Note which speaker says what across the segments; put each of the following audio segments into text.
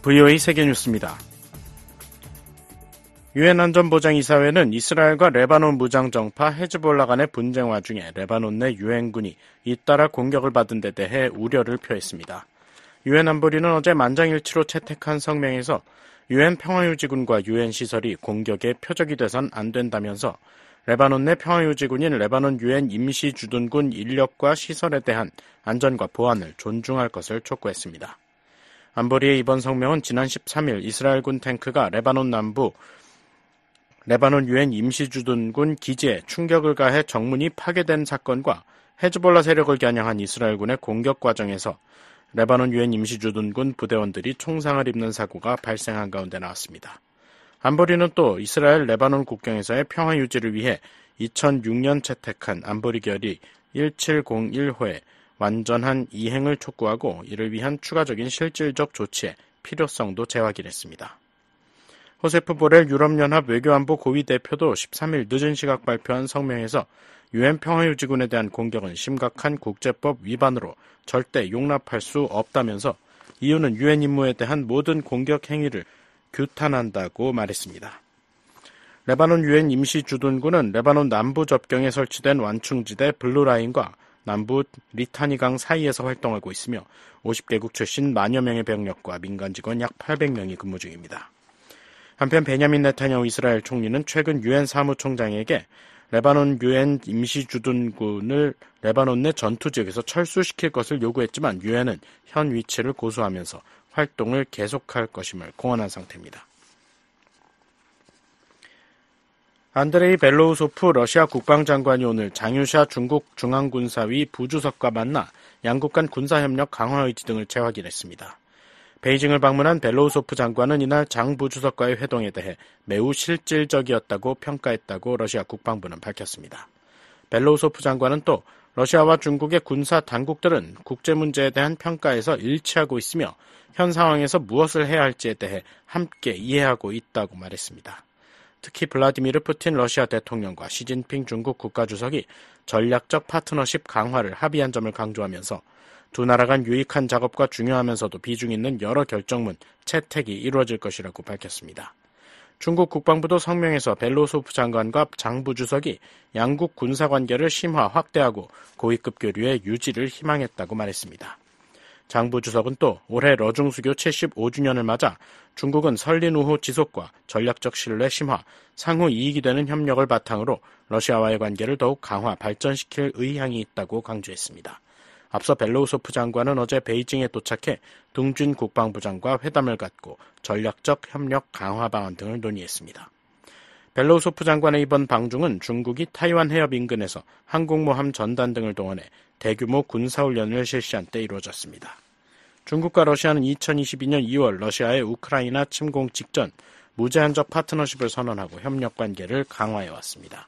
Speaker 1: VOA 세계뉴스입니다. 유엔 안전보장이사회는 이스라엘과 레바논 무장정파 헤즈볼라 간의 분쟁 와중에 레바논 내 유엔군이 잇따라 공격을 받은 데 대해 우려를 표했습니다. 유엔 안보리는 어제 만장일치로 채택한 성명에서 유엔 평화유지군과 유엔 시설이 공격의 표적이 돼선 안 된다면서 레바논 내 평화유지군인 레바논 유엔 임시주둔군 인력과 시설에 대한 안전과 보안을 존중할 것을 촉구했습니다. 안보리의 이번 성명은 지난 13일 이스라엘군 탱크가 레바논 남부 레바논 유엔 임시주둔군 기지에 충격을 가해 정문이 파괴된 사건과 헤즈볼라 세력을 겨냥한 이스라엘군의 공격 과정에서 레바논 유엔 임시주둔군 부대원들이 총상을 입는 사고가 발생한 가운데 나왔습니다. 안보리는 또 이스라엘 레바논 국경에서의 평화 유지를 위해 2006년 채택한 안보리 결의 1701호의 완전한 이행을 촉구하고 이를 위한 추가적인 실질적 조치의 필요성도 재확인했습니다. 호세프 보렐 유럽연합 외교안보 고위 대표도 13일 늦은 시각 발표한 성명에서 유엔 평화유지군에 대한 공격은 심각한 국제법 위반으로 절대 용납할 수 없다면서 이유는 유엔 임무에 대한 모든 공격 행위를 규탄한다고 말했습니다. 레바논 유엔 임시주둔군은 레바논 남부 접경에 설치된 완충지대 블루라인과 남부 리타니강 사이에서 활동하고 있으며 50개국 출신 만여 명의 병력과 민간 직원 약 800명이 근무 중입니다. 한편 베냐민 네타냐후 이스라엘 총리는 최근 유엔 사무총장에게 레바논 유엔 임시주둔군을 레바논 내 전투지역에서 철수시킬 것을 요구했지만 유엔은 현 위치를 고수하면서 활동을 계속할 것임을 공언한 상태입니다. 안드레이 벨로우소프 러시아 국방장관이 오늘 장유샤 중국 중앙군사위 부주석과 만나 양국 간 군사협력 강화 의지 등을 재확인했습니다. 베이징을 방문한 벨로우소프 장관은 이날 장 부주석과의 회동에 대해 매우 실질적이었다고 평가했다고 러시아 국방부는 밝혔습니다. 벨로우소프 장관은 또 러시아와 중국의 군사 당국들은 국제 문제에 대한 평가에서 일치하고 있으며 현 상황에서 무엇을 해야 할지에 대해 함께 이해하고 있다고 말했습니다. 특히 블라디미르 푸틴 러시아 대통령과 시진핑 중국 국가주석이 전략적 파트너십 강화를 합의한 점을 강조하면서 두 나라 간 유익한 작업과 중요하면서도 비중 있는 여러 결정문 채택이 이루어질 것이라고 밝혔습니다. 중국 국방부도 성명에서 벨로소프 장관과 장 부주석이 양국 군사관계를 심화 확대하고 고위급 교류의 유지를 희망했다고 말했습니다. 장 부주석은 또 올해 러중수교 75주년을 맞아 중국은 설린 우호 지속과 전략적 신뢰 심화, 상호 이익이 되는 협력을 바탕으로 러시아와의 관계를 더욱 강화, 발전시킬 의향이 있다고 강조했습니다. 앞서 벨로우소프 장관은 어제 베이징에 도착해 둥준 국방부장과 회담을 갖고 전략적 협력 강화 방안 등을 논의했습니다. 벨로우소프 장관의 이번 방중은 중국이 타이완 해협 인근에서 항공모함 전단 등을 동원해 대규모 군사훈련을 실시한 때 이루어졌습니다. 중국과 러시아는 2022년 2월 러시아의 우크라이나 침공 직전 무제한적 파트너십을 선언하고 협력 관계를 강화해왔습니다.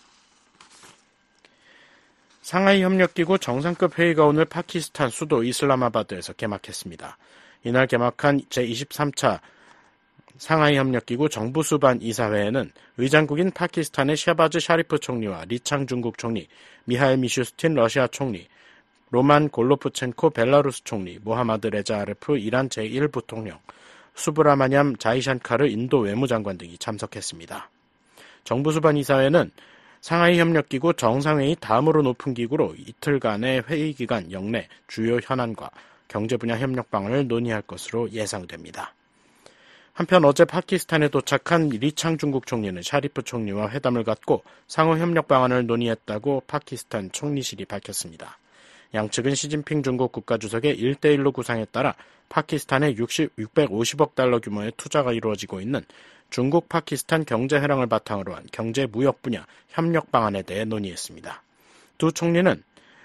Speaker 1: 상하이 협력기구 정상급 회의가 오늘 파키스탄 수도 이슬라마바드에서 개막했습니다. 이날 개막한 제23차 상하이 협력기구 정부수반 이사회에는 의장국인 파키스탄의 샤바즈 샤리프 총리와 리창 중국 총리, 미하일 미슈스틴 러시아 총리, 로만 골로프첸코 벨라루스 총리, 모하마드 레자 아르프 이란 제1부통령, 수브라마냠 자이샨카르 인도 외무장관 등이 참석했습니다. 정부수반 이사회는 상하이 협력기구 정상회의 다음으로 높은 기구로 이틀간의 회의 기간 영내 주요 현안과 경제 분야 협력 방안을 논의할 것으로 예상됩니다. 한편 어제 파키스탄에 도착한 리창 중국 총리는 샤리프 총리와 회담을 갖고 상호 협력 방안을 논의했다고 파키스탄 총리실이 밝혔습니다. 양측은 시진핑 중국 국가주석의 1대1로 구상에 따라 파키스탄에 650억 달러 규모의 투자가 이루어지고 있는 중국 파키스탄 경제회랑을 바탕으로 한 경제 무역 분야 협력 방안에 대해 논의했습니다. 두 총리는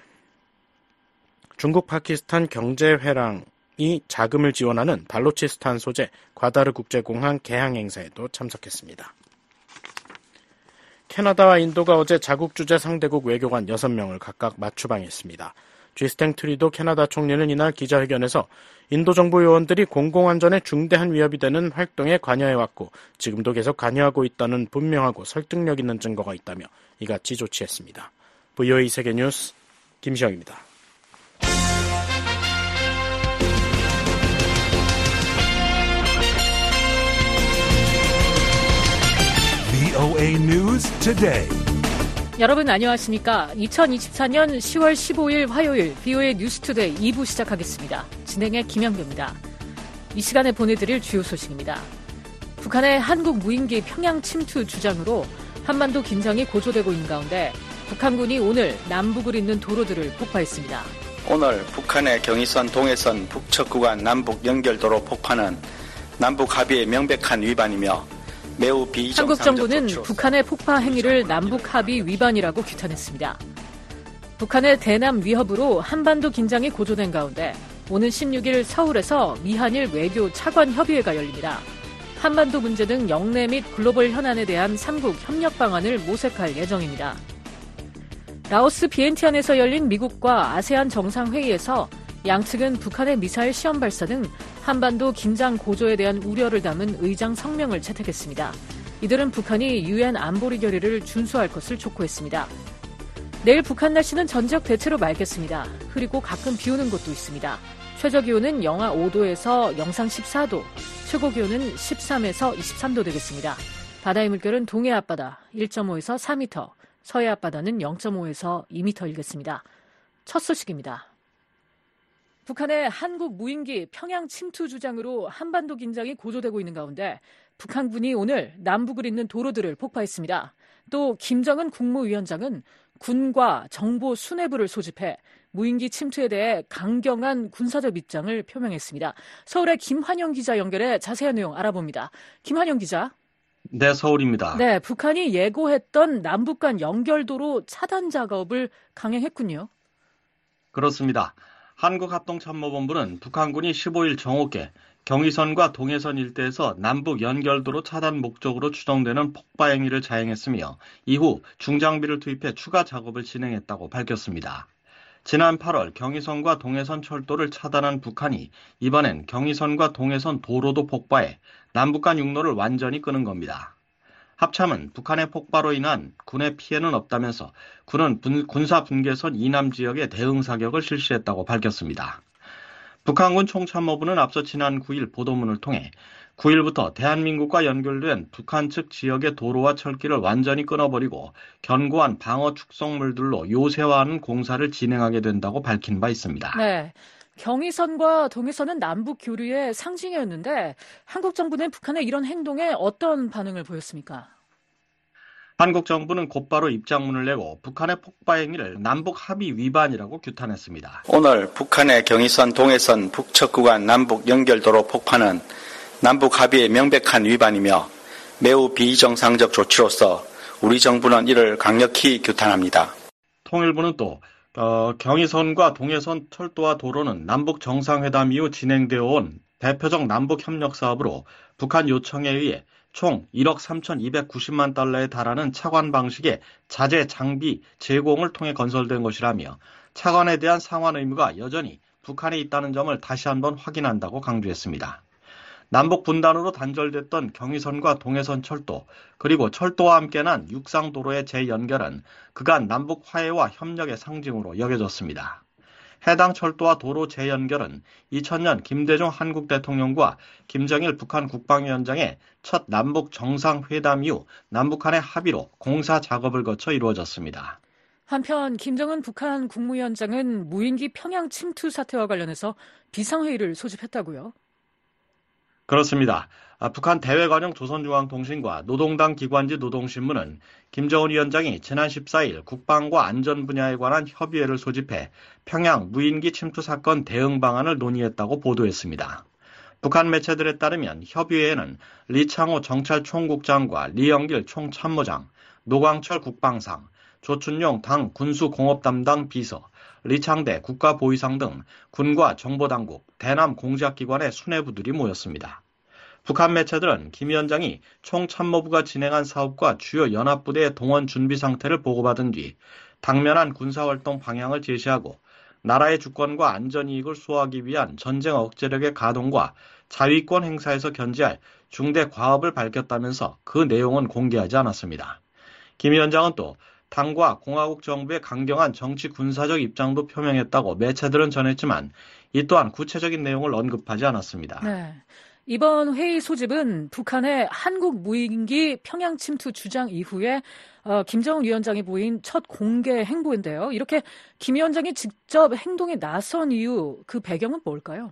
Speaker 1: 중국 파키스탄 경제회랑이 자금을 지원하는 발로치스탄 소재 과다르 국제공항 개항 행사에도 참석했습니다. 캐나다와 인도가 어제 자국 주재 상대국 외교관 6명을 각각 맞추방했습니다. 쥐스탱 트리도 캐나다 총리는 이날 기자회견에서 인도 정부 요원들이 공공안전에 중대한 위협이 되는 활동에 관여해왔고 지금도 계속 관여하고 있다는 분명하고 설득력 있는 증거가 있다며 이같이 조치했습니다. VOA 세계뉴스 김시영입니다.
Speaker 2: VOA News Today.
Speaker 3: 여러분 안녕하십니까? 2024년 10월 15일 화요일 VOA 뉴스투데이 2부 시작하겠습니다. 진행의 김영규입니다. 이 시간에 보내드릴 주요 소식입니다. 북한의 한국 무인기 평양 침투 주장으로 한반도 긴장이 고조되고 있는 가운데 북한군이 오늘 남북을 잇는 도로들을 폭파했습니다.
Speaker 4: 오늘 북한의 경의선, 동해선, 북측 구간 남북 연결도로 폭파는 남북 합의의 명백한 위반이며 매우 비정상적
Speaker 3: 한국 정부는
Speaker 4: 조치로서
Speaker 3: 북한의 폭파 행위를 남북 합의 위반이라고 규탄했습니다. 북한의 대남 위협으로 한반도 긴장이 고조된 가운데 오는 16일 서울에서 미한일 외교 차관 협의회가 열립니다. 한반도 문제 등 영내 및 글로벌 현안에 대한 3국 협력 방안을 모색할 예정입니다. 라오스 비엔티안에서 열린 미국과 아세안 정상회의에서 양측은 북한의 미사일 시험 발사 등 한반도 긴장 고조에 대한 우려를 담은 의장 성명을 채택했습니다. 이들은 북한이 유엔 안보리 결의를 준수할 것을 촉구했습니다. 내일 북한 날씨는 전지역 대체로 맑겠습니다. 흐리고 가끔 비 오는 곳도 있습니다. 최저기온은 영하 5도에서 영상 14도, 최고기온은 13에서 23도 되겠습니다. 바다의 물결은 동해 앞바다 1.5에서 4m, 서해 앞바다는 0.5에서 2m 일겠습니다. 첫 소식입니다. 북한의 한국 무인기 평양 침투 주장으로 한반도 긴장이 고조되고 있는 가운데 북한군이 오늘 남북을 잇는 도로들을 폭파했습니다. 또 김정은 국무위원장은 군과 정보 수뇌부를 소집해 무인기 침투에 대해 강경한 군사적 입장을 표명했습니다. 서울의 김환영 기자 연결해 자세한 내용 알아봅니다. 김환영 기자.
Speaker 5: 네, 서울입니다.
Speaker 3: 네, 북한이 예고했던 남북 간 연결도로 차단 작업을 강행했군요.
Speaker 5: 그렇습니다. 한국합동참모본부는 북한군이 15일 정오께 경의선과 동해선 일대에서 남북 연결도로 차단 목적으로 추정되는 폭파 행위를 자행했으며 이후 중장비를 투입해 추가 작업을 진행했다고 밝혔습니다. 지난 8월 경의선과 동해선 철도를 차단한 북한이 이번엔 경의선과 동해선 도로도 폭파해 남북 간 육로를 완전히 끊은 겁니다. 합참은 북한의 폭파로 인한 군의 피해는 없다면서 군은 군사 분계선 이남 지역에 대응 사격을 실시했다고 밝혔습니다. 북한군 총참모부는 앞서 지난 9일 보도문을 통해 9일부터 대한민국과 연결된 북한 측 지역의 도로와 철길을 완전히 끊어버리고 견고한 방어 축성물들로 요새화하는 공사를 진행하게 된다고 밝힌 바 있습니다.
Speaker 3: 네. 경의선과 동해선은 남북 교류의 상징이었는데 한국 정부는 북한의 이런 행동에 어떤 반응을 보였습니까?
Speaker 5: 한국 정부는 곧바로 입장문을 내고 북한의 폭파 행위를 남북 합의 위반이라고 규탄했습니다.
Speaker 4: 오늘 북한의 경의선, 동해선, 북측 구간 남북 연결도로 폭파는 남북 합의의 명백한 위반이며 매우 비정상적 조치로서 우리 정부는 이를 강력히 규탄합니다.
Speaker 5: 통일부는 또 경의선과 동해선 철도와 도로는 남북 정상회담 이후 진행되어 온 대표적 남북 협력 사업으로 북한 요청에 의해 총 1억 3,290만 달러에 달하는 차관 방식의 자재 장비 제공을 통해 건설된 것이라며 차관에 대한 상환 의무가 여전히 북한에 있다는 점을 다시 한번 확인한다고 강조했습니다. 남북 분단으로 단절됐던 경의선과 동해선 철도, 그리고 철도와 함께 난 육상도로의 재연결은 그간 남북 화해와 협력의 상징으로 여겨졌습니다. 해당 철도와 도로 재연결은 2000년 김대중 한국 대통령과 김정일 북한 국방위원장의 첫 남북 정상회담 이후 남북 간의 합의로 공사 작업을 거쳐 이루어졌습니다.
Speaker 3: 한편 김정은 북한 국무위원장은 무인기 평양 침투 사태와 관련해서 비상회의를 소집했다고요?
Speaker 5: 그렇습니다. 북한 대외관용 조선중앙통신과 노동당 기관지 노동신문은 김정은 위원장이 지난 14일 국방과 안전 분야에 관한 협의회를 소집해 평양 무인기 침투 사건 대응 방안을 논의했다고 보도했습니다. 북한 매체들에 따르면 협의회에는 리창호 정찰총국장과 리영길 총참모장, 노광철 국방상, 조춘용 당 군수공업담당 비서, 리창대 국가보위상 등 군과 정보당국, 대남 공작기관의 수뇌부들이 모였습니다. 북한 매체들은 김 위원장이 총참모부가 진행한 사업과 주요 연합부대의 동원 준비 상태를 보고받은 뒤 당면한 군사활동 방향을 제시하고 나라의 주권과 안전이익을 수호하기 위한 전쟁 억제력의 가동과 자위권 행사에서 견지할 중대 과업을 밝혔다면서 그 내용은 공개하지 않았습니다. 김 위원장은 또 당과 공화국 정부의 강경한 정치 군사적 입장도 표명했다고 매체들은 전했지만 이 또한 구체적인 내용을 언급하지 않았습니다.
Speaker 3: 네. 이번 회의 소집은 북한의 한국 무인기 평양 침투 주장 이후에 김정은 위원장이 보인 첫 공개 행보인데요. 이렇게 김 위원장이 직접 행동에 나선 이유, 그 배경은 뭘까요?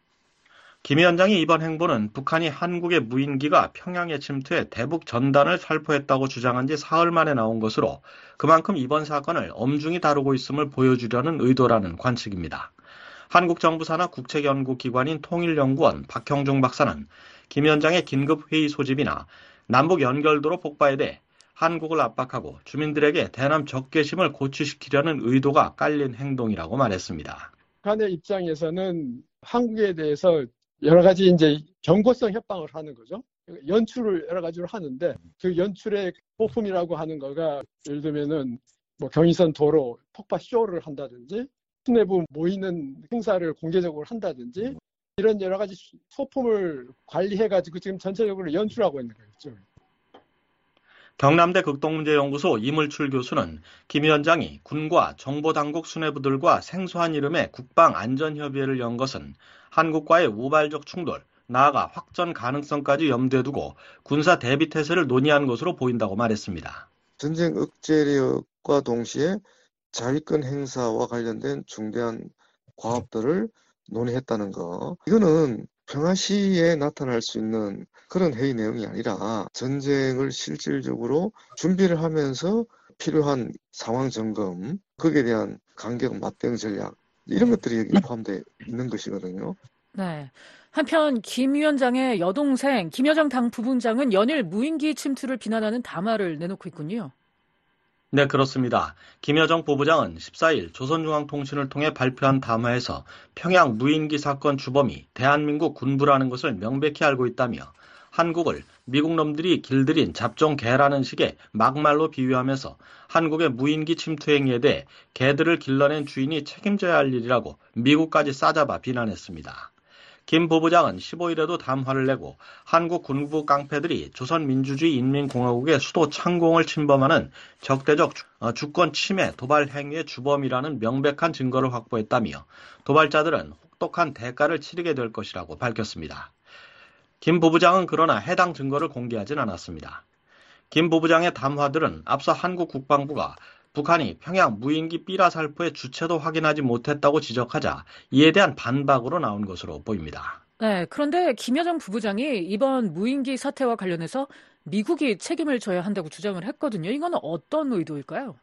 Speaker 5: 김 위원장이 이번 행보는 북한이 한국의 무인기가 평양에 침투해 대북 전단을 살포했다고 주장한 지 사흘 만에 나온 것으로 그만큼 이번 사건을 엄중히 다루고 있음을 보여주려는 의도라는 관측입니다. 한국 정부 산하 국책연구기관인 통일연구원 박형중 박사는 김 위원장의 긴급회의 소집이나 남북 연결도로 폭파에 대해 한국을 압박하고 주민들에게 대남 적개심을 고취시키려는 의도가 깔린 행동이라고 말했습니다.
Speaker 6: 북한의 입장에서는 한국에 대해서 여러 가지 이제 경고성 협박을 하는 거죠. 연출을 여러 가지로 하는데 그 연출의 보품이라고 하는 거가 예를 들면은 뭐 경의선 도로 폭파 쇼를 한다든지 수뇌부 모이는 행사를 공개적으로 한다든지 이런 여러 가지 소품을 관리해가지고 지금 전체적으로 연출하고 있는 거겠죠.
Speaker 5: 경남대 극동문제연구소 이물출 교수는 김 위원장이 군과 정보당국 수뇌부들과 생소한 이름의 국방안전협의회를 연 것은 한국과의 우발적 충돌, 나아가 확전 가능성까지 염두에 두고 군사 대비태세를 논의한 것으로 보인다고 말했습니다.
Speaker 7: 전쟁 억제력과 동시에 자위권 행사와 관련된 중대한 과업들을 논의했다는 거. 이거는 평화 시에 나타날 수 있는 그런 회의 내용이 아니라 전쟁을 실질적으로 준비를 하면서 필요한 상황 점검, 거기에 대한 간격 맞대응 전략 이런 것들이 여기 포함되어 있는 것이거든요.
Speaker 3: 네. 한편 김 위원장의 여동생 김여정 당 부부장은 연일 무인기 침투를 비난하는 담화를 내놓고 있군요.
Speaker 5: 네, 그렇습니다. 김여정 부부장은 14일 조선중앙통신을 통해 발표한 담화에서 평양 무인기 사건 주범이 대한민국 군부라는 것을 명백히 알고 있다며 한국을 미국 놈들이 길들인 잡종개라는 식의 막말로 비유하면서 한국의 무인기 침투 행위에 대해 개들을 길러낸 주인이 책임져야 할 일이라고 미국까지 싸잡아 비난했습니다. 김 부부장은 15일에도 담화를 내고 한국 군부 깡패들이 조선민주주의 인민공화국의 수도 창공을 침범하는 적대적 주권 침해 도발 행위의 주범이라는 명백한 증거를 확보했다며 도발자들은 혹독한 대가를 치르게 될 것이라고 밝혔습니다. 김 부부장은 그러나 해당 증거를 공개하진 않았습니다. 김 부부장의 담화들은 앞서 한국 국방부가 북한이 평양 무인기 삐라 살포의 주체도 확인하지 못했다고 지적하자 이에 대한 반박으로 나온 것으로 보입니다.
Speaker 3: 네, 그런데 김여정 부부장이 이번 무인기 사태와 관련해서 미국이 책임을 져야 한다고 주장을 했거든요. 이건 어떤 의도일까요?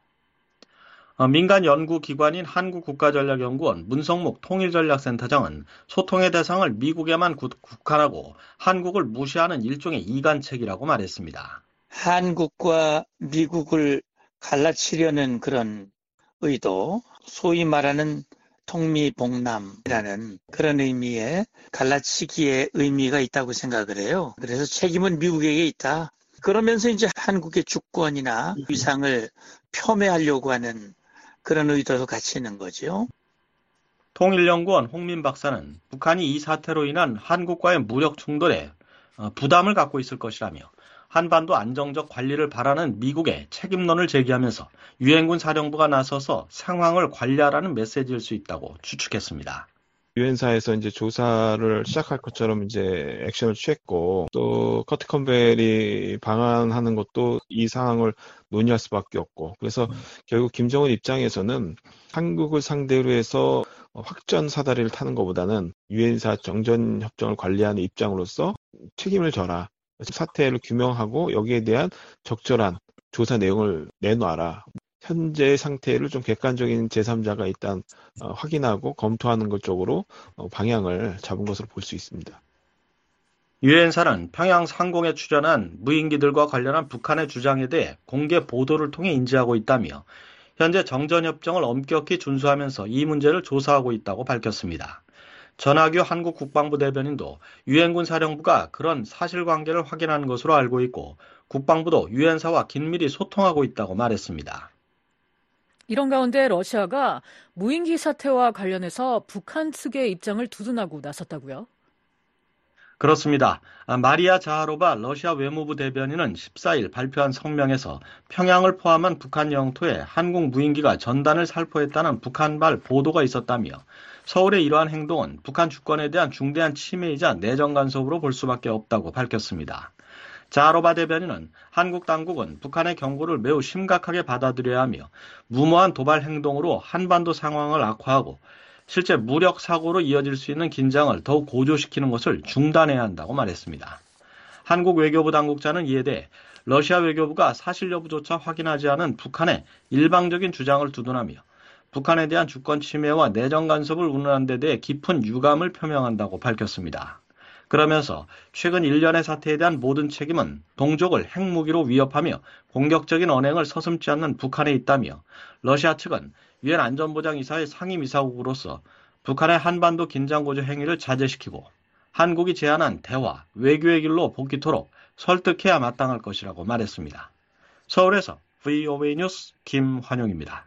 Speaker 5: 민간 연구기관인 한국국가전략연구원 문성목 통일전략센터장은 소통의 대상을 미국에만 국한하고 한국을 무시하는 일종의 이간책이라고 말했습니다.
Speaker 8: 한국과 미국을 갈라치려는 그런 의도, 소위 말하는 통미봉남이라는 그런 의미의 갈라치기의 의미가 있다고 생각을 해요. 그래서 책임은 미국에게 있다. 그러면서 이제 한국의 주권이나 위상을 폄훼하려고 하는 그런 의도도 같이 있는 거죠.
Speaker 5: 통일연구원 홍민 박사는 북한이 이 사태로 인한 한국과의 무력 충돌에 부담을 갖고 있을 것이라며 한반도 안정적 관리를 바라는 미국의 책임론을 제기하면서 유엔군 사령부가 나서서 상황을 관리하라는 메시지일 수 있다고 추측했습니다.
Speaker 9: 유엔사에서 이제 조사를 시작할 것처럼 이제 액션을 취했고 또 커트 컨벨이 방한하는 것도 이 상황을 논의할 수밖에 없고 그래서 결국 김정은 입장에서는 한국을 상대로 해서 확전 사다리를 타는 것보다는 유엔사 정전 협정을 관리하는 입장으로서 책임을 져라. 사태를 규명하고 여기에 대한 적절한 조사 내용을 내놔라. 현재 상태를 좀 객관적인 제3자가 일단 확인하고 검토하는 것 쪽으로 방향을 잡은 것으로 볼 수 있습니다.
Speaker 5: 유엔사는 평양 상공에 출현한 무인기들과 관련한 북한의 주장에 대해 공개 보도를 통해 인지하고 있다며 현재 정전협정을 엄격히 준수하면서 이 문제를 조사하고 있다고 밝혔습니다. 전하규 한국 국방부 대변인도 유엔군 사령부가 그런 사실관계를 확인한 것으로 알고 있고 국방부도 유엔사와 긴밀히 소통하고 있다고 말했습니다.
Speaker 3: 이런 가운데 러시아가 무인기 사태와 관련해서 북한 측의 입장을 두둔하고 나섰다고요?
Speaker 5: 그렇습니다. 마리아 자하로바 러시아 외무부 대변인은 14일 발표한 성명에서 평양을 포함한 북한 영토에 한국 무인기가 전단을 살포했다는 북한발 보도가 있었다며 서울의 이러한 행동은 북한 주권에 대한 중대한 침해이자 내정 간섭으로 볼 수밖에 없다고 밝혔습니다. 자하로바 대변인은 한국 당국은 북한의 경고를 매우 심각하게 받아들여야 하며 무모한 도발 행동으로 한반도 상황을 악화하고 실제 무력 사고로 이어질 수 있는 긴장을 더욱 고조시키는 것을 중단해야 한다고 말했습니다. 한국 외교부 당국자는 이에 대해 러시아 외교부가 사실 여부조차 확인하지 않은 북한의 일방적인 주장을 두둔하며 북한에 대한 주권 침해와 내정 간섭을 운운한 데 대해 깊은 유감을 표명한다고 밝혔습니다. 그러면서 최근 일련의 사태에 대한 모든 책임은 동족을 핵무기로 위협하며 공격적인 언행을 서슴지 않는 북한에 있다며 러시아 측은 유엔 안전보장이사의 상임이사국으로서 북한의 한반도 긴장고조 행위를 자제시키고 한국이 제안한 대화, 외교의 길로 복귀토록 설득해야 마땅할 것이라고 말했습니다. 서울에서 VOA 뉴스 김환용입니다.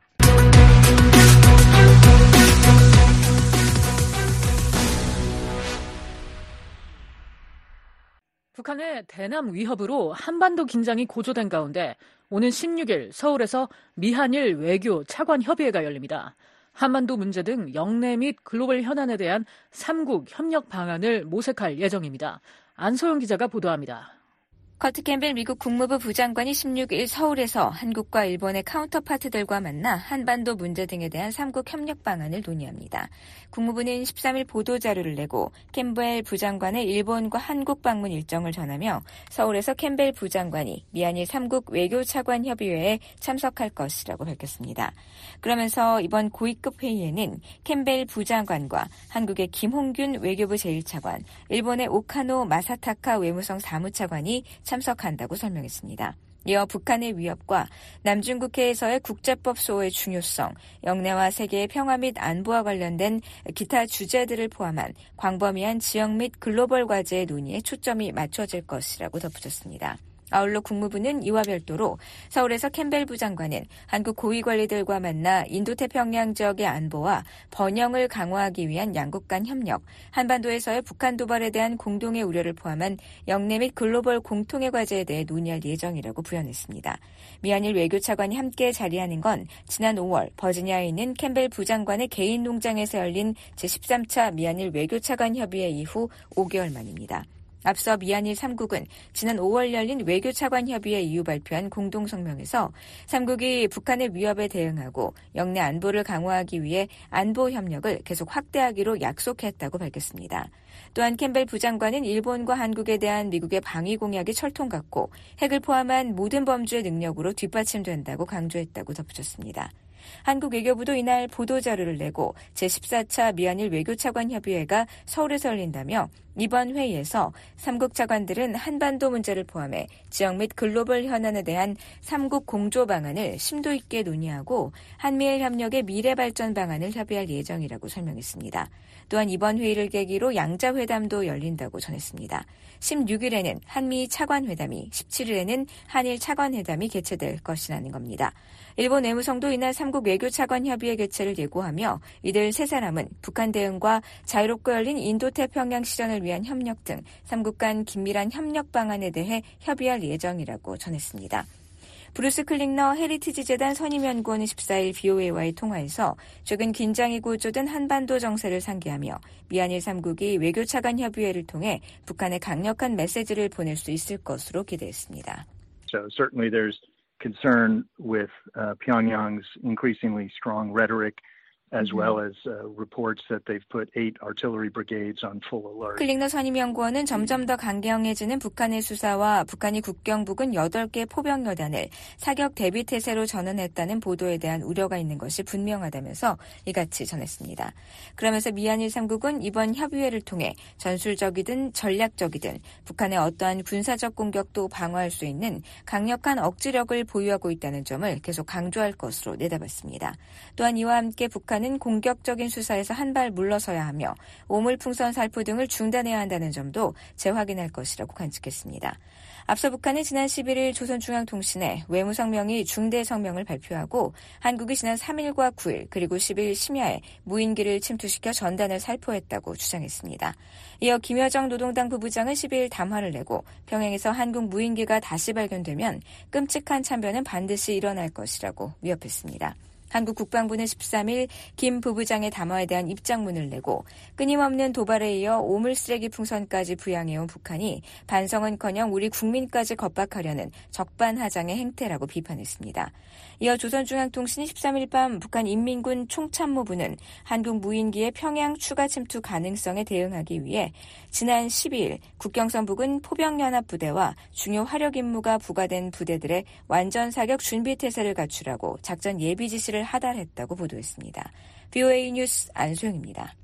Speaker 3: 북한의 대남 위협으로 한반도 긴장이 고조된 가운데 오는 16일 서울에서 미한일 외교 차관 협의회가 열립니다. 한반도 문제 등 영내 및 글로벌 현안에 대한 3국 협력 방안을 모색할 예정입니다. 안소영 기자가 보도합니다.
Speaker 10: 커트 캠벨 미국 국무부 부장관이 16일 서울에서 한국과 일본의 카운터파트들과 만나 한반도 문제 등에 대한 3국 협력 방안을 논의합니다. 국무부는 13일 보도자료를 내고 캠벨 부장관의 일본과 한국 방문 일정을 전하며 서울에서 캠벨 부장관이 미한일 3국 외교차관 협의회에 참석할 것이라고 밝혔습니다. 그러면서 이번 고위급 회의에는 캠벨 부장관과 한국의 김홍균 외교부 제1차관, 일본의 오카노 마사타카 외무성 사무차관이 참석한다고 설명했습니다. 이어 북한의 위협과 남중국해에서의 국제법 수호의 중요성, 영내와 세계의 평화 및 안보와 관련된 기타 주제들을 포함한 광범위한 지역 및 글로벌 과제의 논의에 초점이 맞춰질 것이라고 덧붙였습니다. 아울러 국무부는 이와 별도로 서울에서 캠벨 부장관은 한국 고위 관리들과 만나 인도태평양 지역의 안보와 번영을 강화하기 위한 양국 간 협력, 한반도에서의 북한 도발에 대한 공동의 우려를 포함한 영내 및 글로벌 공통의 과제에 대해 논의할 예정이라고 부연했습니다. 미한일 외교차관이 함께 자리하는 건 지난 5월 버지니아에 있는 캠벨 부장관의 개인 농장에서 열린 제13차 미한일 외교차관 협의회 이후 5개월 만입니다. 앞서 미한일 3국은 지난 5월 열린 외교차관 협의회 이후 발표한 공동성명에서 3국이 북한의 위협에 대응하고 영내 안보를 강화하기 위해 안보 협력을 계속 확대하기로 약속했다고 밝혔습니다. 또한 캠벨 부장관은 일본과 한국에 대한 미국의 방위 공약이 철통 같고 핵을 포함한 모든 범주의 능력으로 뒷받침된다고 강조했다고 덧붙였습니다. 한국 외교부도 이날 보도자료를 내고 제14차 미한일 외교차관 협의회가 서울에서 열린다며 이번 회의에서 3국 차관들은 한반도 문제를 포함해 지역 및 글로벌 현안에 대한 3국 공조 방안을 심도 있게 논의하고 한미일 협력의 미래 발전 방안을 협의할 예정이라고 설명했습니다. 또한 이번 회의를 계기로 양자회담도 열린다고 전했습니다. 16일에는 한미 차관회담이, 17일에는 한일 차관회담이 개최될 것이라는 겁니다. 일본 외무성도 이날 3국 외교차관 협의회 개최를 예고하며 이들 세 사람은 북한 대응과 자유롭고 열린 인도태평양 실현을 위한 협력 등 3국 간 긴밀한 협력 방안에 대해 협의할 예정이라고 전했습니다. 브루스 클링너 헤리티지 재단 선임연구원은 14일 VOA와의 통화에서 최근 긴장이 고조된 한반도 정세를 상기하며 미한일 3국이 외교차관 협의회를 통해 북한에 강력한 메시지를 보낼 수 있을 것으로 기대했습니다.
Speaker 11: So certainly there's concern with Pyongyang's increasingly strong rhetoric as well as reports that they've put 8 artillery brigades on full alert.
Speaker 10: 클링너 선임연구원은 점점 더 강경해지는 북한의 수사와 북한이 국경 부근 8개 포병여단을 사격 대비 태세로 전환했다는 보도에 대한 우려가 있는 것이 분명하다면서 이같이 전했습니다. 그러면서 미한일 3국은 이번 협의회를 통해 전술적이든 전략적이든 북한의 어떠한 군사적 공격도 방어할 수 있는 강력한 억지력을 보유하고 있다는 점을 계속 강조할 것으로 내다봤습니다. 또한 이와 함께 북한은 공격적인 수사에서 한 발 물러서야 하며 오물풍선 살포 등을 중단해야 한다는 점도 재확인할 것이라고 관측했습니다. 앞서 북한은 지난 11일 조선중앙통신에 외무성명이 중대성명을 발표하고 한국이 지난 3일과 9일 그리고 10일 심야에 무인기를 침투시켜 전단을 살포했다고 주장했습니다. 이어 김여정 노동당 부부장은 12일 담화를 내고 평양에서 한국 무인기가 다시 발견되면 끔찍한 참변은 반드시 일어날 것이라고 위협했습니다. 한국 국방부는 13일 김 부부장의 담화에 대한 입장문을 내고 끊임없는 도발에 이어 오물쓰레기 풍선까지 부양해온 북한이 반성은커녕 우리 국민까지 겁박하려는 적반하장의 행태라고 비판했습니다. 이어 조선중앙통신이 13일 밤 북한 인민군 총참모부는 한국 무인기의 평양 추가 침투 가능성에 대응하기 위해 지난 12일 국경선 부근 포병연합부대와 중요 화력 임무가 부과된 부대들의 완전 사격 준비 태세를 갖추라고 작전 예비 지시를 하달했다고 보도했습니다. BOA 뉴스 안소영입니다.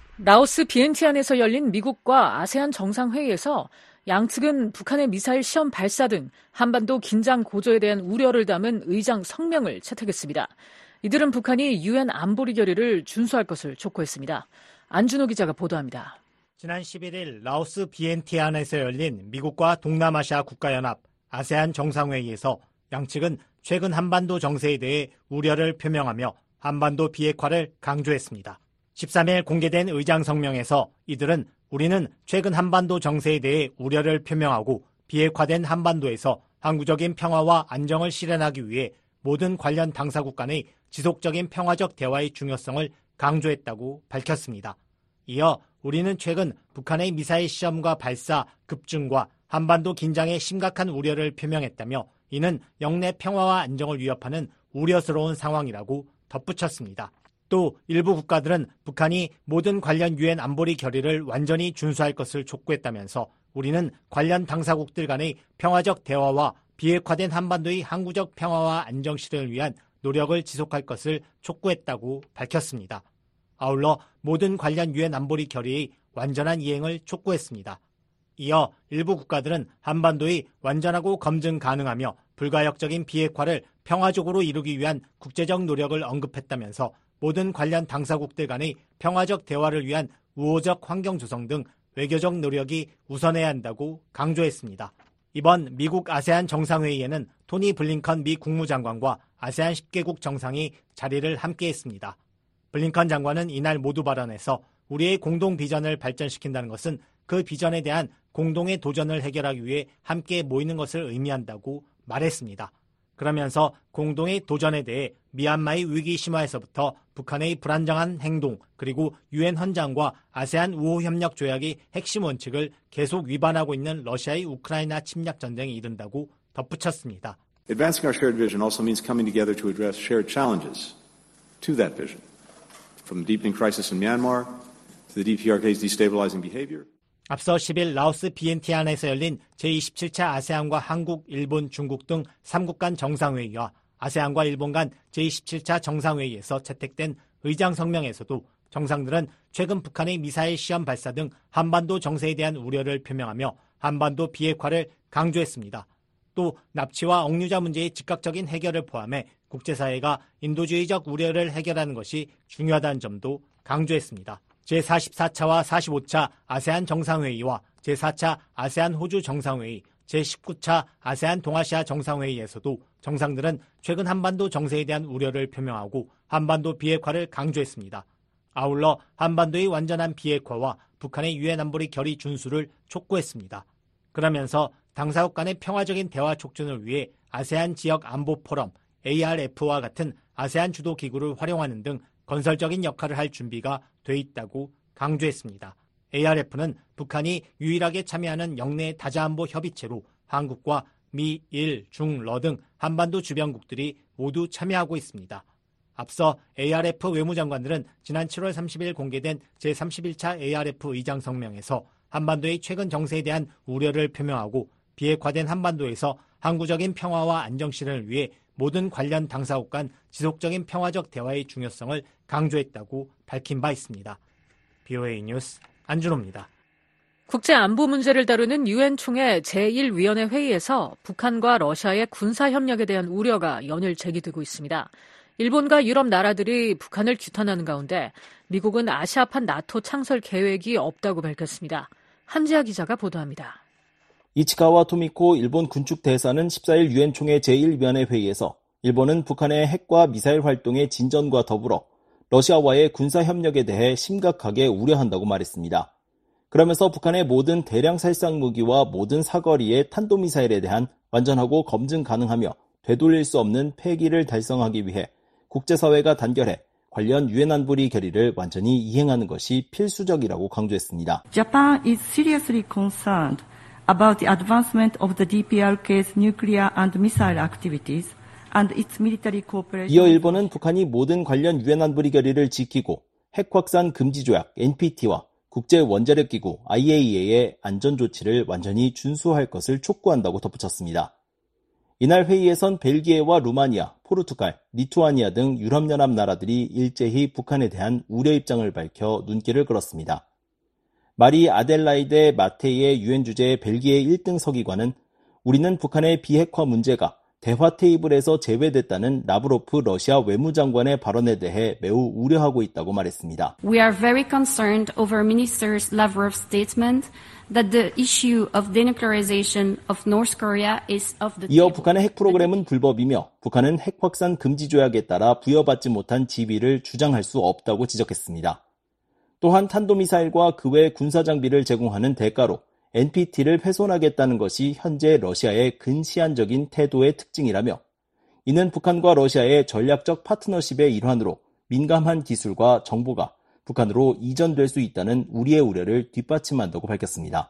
Speaker 3: 라오스 비엔티안에서 열린 미국과 아세안 정상회의에서 양측은 북한의 미사일 시험 발사 등 한반도 긴장 고조에 대한 우려를 담은 의장 성명을 채택했습니다. 이들은 북한이 유엔 안보리 결의를 준수할 것을 촉구했습니다. 안준호 기자가 보도합니다.
Speaker 12: 지난 11일 라오스 비엔티안에서 열린 미국과 동남아시아 국가연합 아세안 정상회의에서 양측은 최근 한반도 정세에 대해 우려를 표명하며 한반도 비핵화를 강조했습니다. 13일 공개된 의장 성명에서 이들은 우리는 최근 한반도 정세에 대해 우려를 표명하고 비핵화된 한반도에서 항구적인 평화와 안정을 실현하기 위해 모든 관련 당사국 간의 지속적인 평화적 대화의 중요성을 강조했다고 밝혔습니다. 이어 우리는 최근 북한의 미사일 시험과 발사 급증과 한반도 긴장에 심각한 우려를 표명했다며 이는 영내 평화와 안정을 위협하는 우려스러운 상황이라고 덧붙였습니다. 또 일부 국가들은 북한이 모든 관련 유엔 안보리 결의를 완전히 준수할 것을 촉구했다면서 우리는 관련 당사국들 간의 평화적 대화와 비핵화된 한반도의 항구적 평화와 안정 실현을 위한 노력을 지속할 것을 촉구했다고 밝혔습니다. 아울러 모든 관련 유엔 안보리 결의의 완전한 이행을 촉구했습니다. 이어 일부 국가들은 한반도의 완전하고 검증 가능하며 불가역적인 비핵화를 평화적으로 이루기 위한 국제적 노력을 언급했다면서 모든 관련 당사국들 간의 평화적 대화를 위한 우호적 환경 조성 등 외교적 노력이 우선해야 한다고 강조했습니다. 이번 미국 아세안 정상회의에는 토니 블링컨 미 국무장관과 아세안 10개국 정상이 자리를 함께했습니다. 블링컨 장관은 이날 모두 발언에서 우리의 공동 비전을 발전시킨다는 것은 그 비전에 대한 공동의 도전을 해결하기 위해 함께 모이는 것을 의미한다고 말했습니다. 그러면서 공동의 도전에 대해 미얀마의 위기 심화에서부터 북한의 불안정한 행동 그리고 유엔 헌장과 아세안 우호협력 조약의 핵심 원칙을 계속 위반하고 있는 러시아의 우크라이나 침략 전쟁에 이른다고 덧붙였습니다.
Speaker 13: Advancing our shared vision also means coming together to address shared challenges to that vision, from the deepening crisis in Myanmar to the DPRK's destabilizing behavior.
Speaker 12: 앞서 10일 라오스 비엔티안에서 열린 제27차 아세안과 한국, 일본, 중국 등 3국 간 정상회의와 아세안과 일본 간 제27차 정상회의에서 채택된 의장 성명에서도 정상들은 최근 북한의 미사일 시험 발사 등 한반도 정세에 대한 우려를 표명하며 한반도 비핵화를 강조했습니다. 또 납치와 억류자 문제의 즉각적인 해결을 포함해 국제사회가 인도주의적 우려를 해결하는 것이 중요하다는 점도 강조했습니다. 제44차와 45차 아세안 정상회의와 제4차 아세안 호주 정상회의, 제19차 아세안 동아시아 정상회의에서도 정상들은 최근 한반도 정세에 대한 우려를 표명하고 한반도 비핵화를 강조했습니다. 아울러 한반도의 완전한 비핵화와 북한의 유엔 안보리 결의 준수를 촉구했습니다. 그러면서 당사국 간의 평화적인 대화 촉진을 위해 아세안 지역 안보 포럼, ARF와 같은 아세안 주도 기구를 활용하는 등 건설적인 역할을 할 준비가 돼 있다고 강조했습니다. ARF는 북한이 유일하게 참여하는 영내 다자안보 협의체로 한국과 미, 일, 중, 러 등 한반도 주변국들이 모두 참여하고 있습니다. 앞서 ARF 외무장관들은 지난 7월 30일 공개된 제31차 ARF 의장 성명에서 한반도의 최근 정세에 대한 우려를 표명하고 비핵화된 한반도에서 항구적인 평화와 안정 실현을 위해 모든 관련 당사국 간 지속적인 평화적 대화의 중요성을 강조했다고 밝힌 바 있습니다. BOA 뉴스 안준호입니다.
Speaker 3: 국제안보 문제를 다루는 유엔 총회 제1위원회 회의에서 북한과 러시아의 군사협력에 대한 우려가 연일 제기되고 있습니다. 일본과 유럽 나라들이 북한을 규탄하는 가운데 미국은 아시아판 나토 창설 계획이 없다고 밝혔습니다. 한지아 기자가 보도합니다.
Speaker 14: 이치카와 토미코 일본 군축 대사는 14일 유엔 총회 제1위원회 회의에서 일본은 북한의 핵과 미사일 활동의 진전과 더불어 러시아와의 군사 협력에 대해 심각하게 우려한다고 말했습니다. 그러면서 북한의 모든 대량 살상 무기와 모든 사거리의 탄도미사일에 대한 완전하고 검증 가능하며 되돌릴 수 없는 폐기를 달성하기 위해 국제사회가 단결해 관련 유엔 안보리 결의를 완전히 이행하는 것이 필수적이라고 강조했습니다.
Speaker 15: Japan is seriously concerned about the advancement of the DPRK's nuclear and missile activities and its military cooperation.
Speaker 14: 이어 일본은 북한이 모든 관련 유엔 안보리 결의를 지키고 핵 확산 금지 조약 NPT와 국제 원자력 기구 IAEA의 안전 조치를 완전히 준수할 것을 촉구한다고 덧붙였습니다. 이날 회의에선 벨기에와 루마니아, 포르투갈, 리투아니아 등 유럽연합 나라들이 일제히 북한에 대한 우려 입장을 밝혀 눈길을 끌었습니다. 마리 아델라이데 마테이의 유엔 주재 벨기에 1등 서기관은 우리는 북한의 비핵화 문제가 대화 테이블에서 제외됐다는 라브로프 러시아 외무장관의 발언에 대해 매우 우려하고 있다고 말했습니다.
Speaker 16: We are very concerned over Minister Lavrov's statement that the issue of denuclearization of North Korea is off the table.
Speaker 14: 이어 북한의 핵 프로그램은 불법이며 북한은 핵 확산 금지 조약에 따라 부여받지 못한 지위를 주장할 수 없다고 지적했습니다. 또한 탄도미사일과 그 외 군사장비를 제공하는 대가로 NPT를 훼손하겠다는 것이 현재 러시아의 근시안적인 태도의 특징이라며 이는 북한과 러시아의 전략적 파트너십의 일환으로 민감한 기술과 정보가 북한으로 이전될 수 있다는 우리의 우려를 뒷받침한다고 밝혔습니다.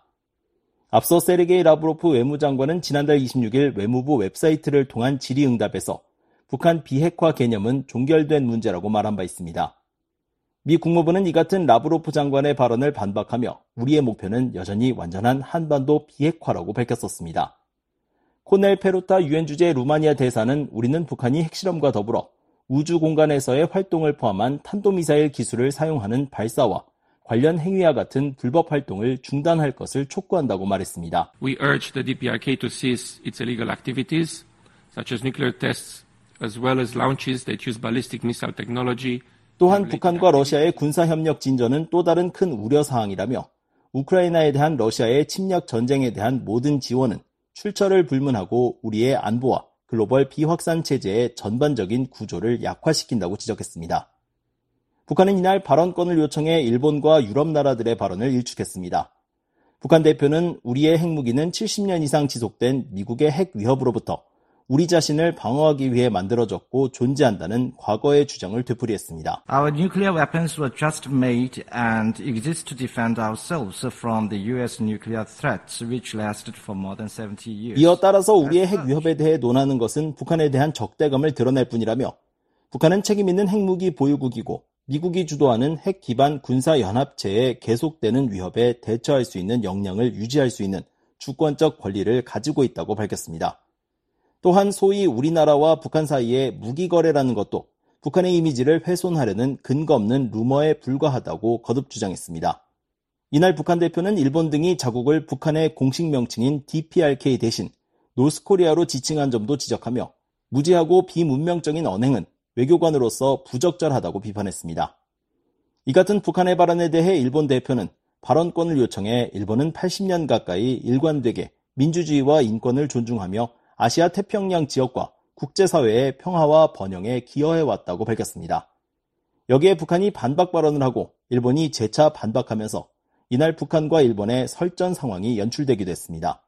Speaker 14: 앞서 세르게이 라브로프 외무장관은 지난달 26일 외무부 웹사이트를 통한 질의응답에서 북한 비핵화 개념은 종결된 문제라고 말한 바 있습니다. 미 국무부는 이 같은 라브로프 장관의 발언을 반박하며 우리의 목표는 여전히 완전한 한반도 비핵화라고 밝혔었습니다. 코넬 페루타 유엔 주재 루마니아 대사는 우리는 북한이 핵실험과 더불어 우주 공간에서의 활동을 포함한 탄도미사일 기술을 사용하는 발사와 관련 행위와 같은 불법 활동을 중단할 것을 촉구한다고 말했습니다.
Speaker 17: We urge the DPRK to cease its illegal activities, such as nuclear tests, as well as launches that use ballistic missile technology.
Speaker 14: 또한 북한과 러시아의 군사협력 진전은 또 다른 큰 우려사항이라며 우크라이나에 대한 러시아의 침략 전쟁에 대한 모든 지원은 출처를 불문하고 우리의 안보와 글로벌 비확산 체제의 전반적인 구조를 약화시킨다고 지적했습니다. 북한은 이날 발언권을 요청해 일본과 유럽 나라들의 발언을 일축했습니다. 북한 대표는 우리의 핵무기는 70년 이상 지속된 미국의 핵 위협으로부터 우리 자신을 방어하기 위해 만들어졌고 존재한다는 과거의 주장을 되풀이했습니다.
Speaker 18: Our nuclear weapons were just made and exist to defend ourselves from the U.S. nuclear threats, which lasted for more than 70 years.
Speaker 14: 이어 따라서 우리의 핵 위협에 대해 논하는 것은 북한에 대한 적대감을 드러낼 뿐이라며 북한은 책임 있는 핵무기 보유국이고 미국이 주도하는 핵 기반 군사연합체에 계속되는 위협에 대처할 수 있는 역량을 유지할 수 있는 주권적 권리를 가지고 있다고 밝혔습니다. 또한 소위 우리나라와 북한 사이의 무기 거래라는 것도 북한의 이미지를 훼손하려는 근거 없는 루머에 불과하다고 거듭 주장했습니다. 이날 북한 대표는 일본 등이 자국을 북한의 공식 명칭인 DPRK 대신 노스코리아로 지칭한 점도 지적하며 무지하고 비문명적인 언행은 외교관으로서 부적절하다고 비판했습니다. 이 같은 북한의 발언에 대해 일본 대표는 발언권을 요청해 일본은 80년 가까이 일관되게 민주주의와 인권을 존중하며 아시아 태평양 지역과 국제사회의 평화와 번영에 기여해왔다고 밝혔습니다. 여기에 북한이 반박 발언을 하고 일본이 재차 반박하면서 이날 북한과 일본의 설전 상황이 연출되기도 했습니다.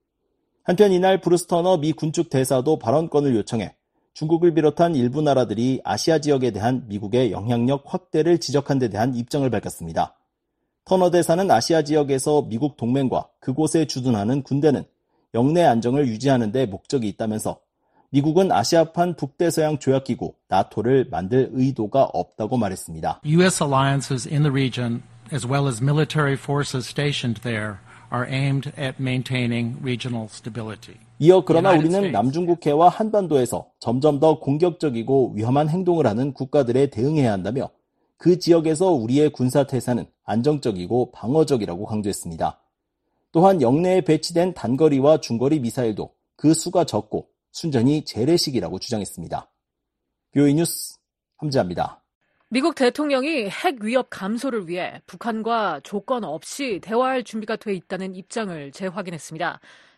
Speaker 14: 한편 이날 브루스 터너 미 군축 대사도 발언권을 요청해 중국을 비롯한 일부 나라들이 아시아 지역에 대한 미국의 영향력 확대를 지적한 데 대한 입장을 밝혔습니다. 터너 대사는 아시아 지역에서 미국 동맹과 그곳에 주둔하는 군대는 영내 안정을 유지하는 데 목적이 있다면서 미국은 아시아판 북대서양 조약기구 나토를 만들 의도가 없다고 말했습니다.
Speaker 19: U.S. alliances in the region as well as military forces stationed there are aimed at maintaining regional stability.
Speaker 14: 이어 그러나 우리는 남중국해와 한반도에서 점점 더 공격적이고 위험한 행동을 하는 국가들에 대응해야 한다며 그 지역에서 우리의 군사태세는 안정적이고 방어적이라고 강조했습니다. 또한 영내에 배치된 단거리와 중거리 미사일도 그 수가 적고 순전히 재래식이라고 주장했습니다. BOE 뉴스 함지아입니다.
Speaker 3: 미국 대통령이 핵 위협 감소를 위해 북한과 조건 없이 대화할 준비가 돼 있다는 입장을 재확인했습니다.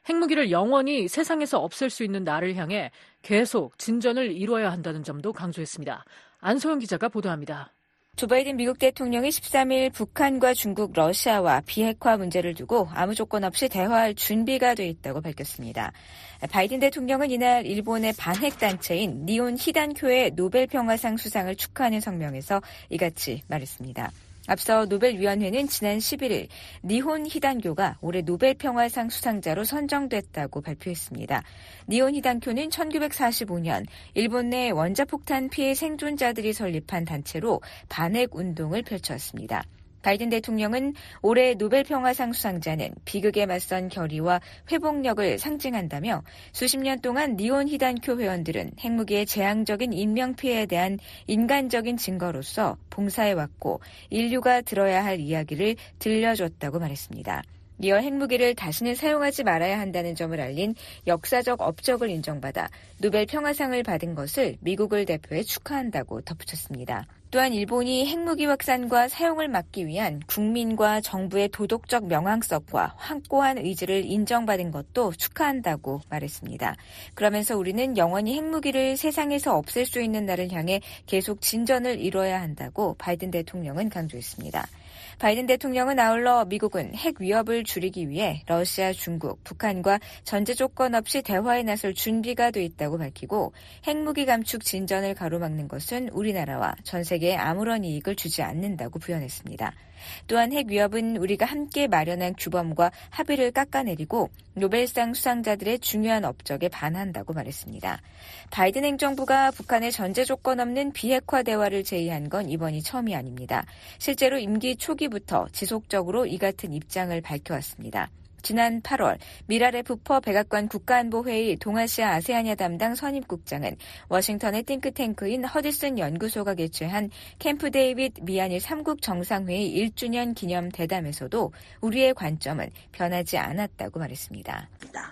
Speaker 3: 핵무기를 영원히 세상에서 없앨 수 있는 날을 향해 계속 진전을 이루어야 한다는 점도 강조했습니다. 안소영 기자가 보도합니다.
Speaker 10: 조 바이든 미국 대통령이 13일 북한과 중국, 러시아와 비핵화 문제를 두고 아무 조건 없이 대화할 준비가 돼 있다고 밝혔습니다. 바이든 대통령은 이날 일본의 반핵 단체인 니혼 히단쿄의 노벨 평화상 수상을 축하하는 성명에서 이같이 말했습니다. 앞서 노벨위원회는 지난 11일 니혼 히단교가 올해 노벨 평화상 수상자로 선정됐다고 발표했습니다. 니혼 히단교는 1945년 일본 내 원자폭탄 피해 생존자들이 설립한 단체로 반핵 운동을 펼쳤습니다. 바이든 대통령은 올해 노벨 평화상 수상자는 비극에 맞선 결의와 회복력을 상징한다며 수십 년 동안 니혼 히단쿄 회원들은 핵무기의 재앙적인 인명피해에 대한 인간적인 증거로서 봉사해왔고 인류가 들어야 할 이야기를 들려줬다고 말했습니다. 이어 핵무기를 다시는 사용하지 말아야 한다는 점을 알린 역사적 업적을 인정받아 노벨 평화상을 받은 것을 미국을 대표해 축하한다고 덧붙였습니다. 또한 일본이 핵무기 확산과 사용을 막기 위한 국민과 정부의 도덕적 명확성과 확고한 의지를 인정받은 것도 축하한다고 말했습니다. 그러면서 우리는 영원히 핵무기를 세상에서 없앨 수 있는 날을 향해 계속 진전을 이뤄야 한다고 바이든 대통령은 강조했습니다. 바이든 대통령은 아울러 미국은 핵 위협을 줄이기 위해 러시아, 중국, 북한과 전제 조건 없이 대화에 나설 준비가 돼 있다고 밝히고 핵무기 감축 진전을 가로막는 것은 우리나라와 전 세계에 아무런 이익을 주지 않는다고 부연했습니다. 또한 핵 위협은 우리가 함께 마련한 규범과 합의를 깎아내리고 노벨상 수상자들의 중요한 업적에 반한다고 말했습니다. 바이든 행정부가 북한의 전제 조건 없는 비핵화 대화를 제의한 건 이번이 처음이 아닙니다. 실제로 임기 초기부터 지속적으로 이 같은 입장을 밝혀왔습니다. 지난 8월 미라레프퍼 백악관 국가안보회의 동아시아 아세아냐 담당 선임국장은 워싱턴의 띵크탱크인 허드슨 연구소가 개최한 캠프 데이빗 미한일 3국 정상회의 1주년 기념 대담에서도 우리의 관점은 변하지 않았다고 말했습니다.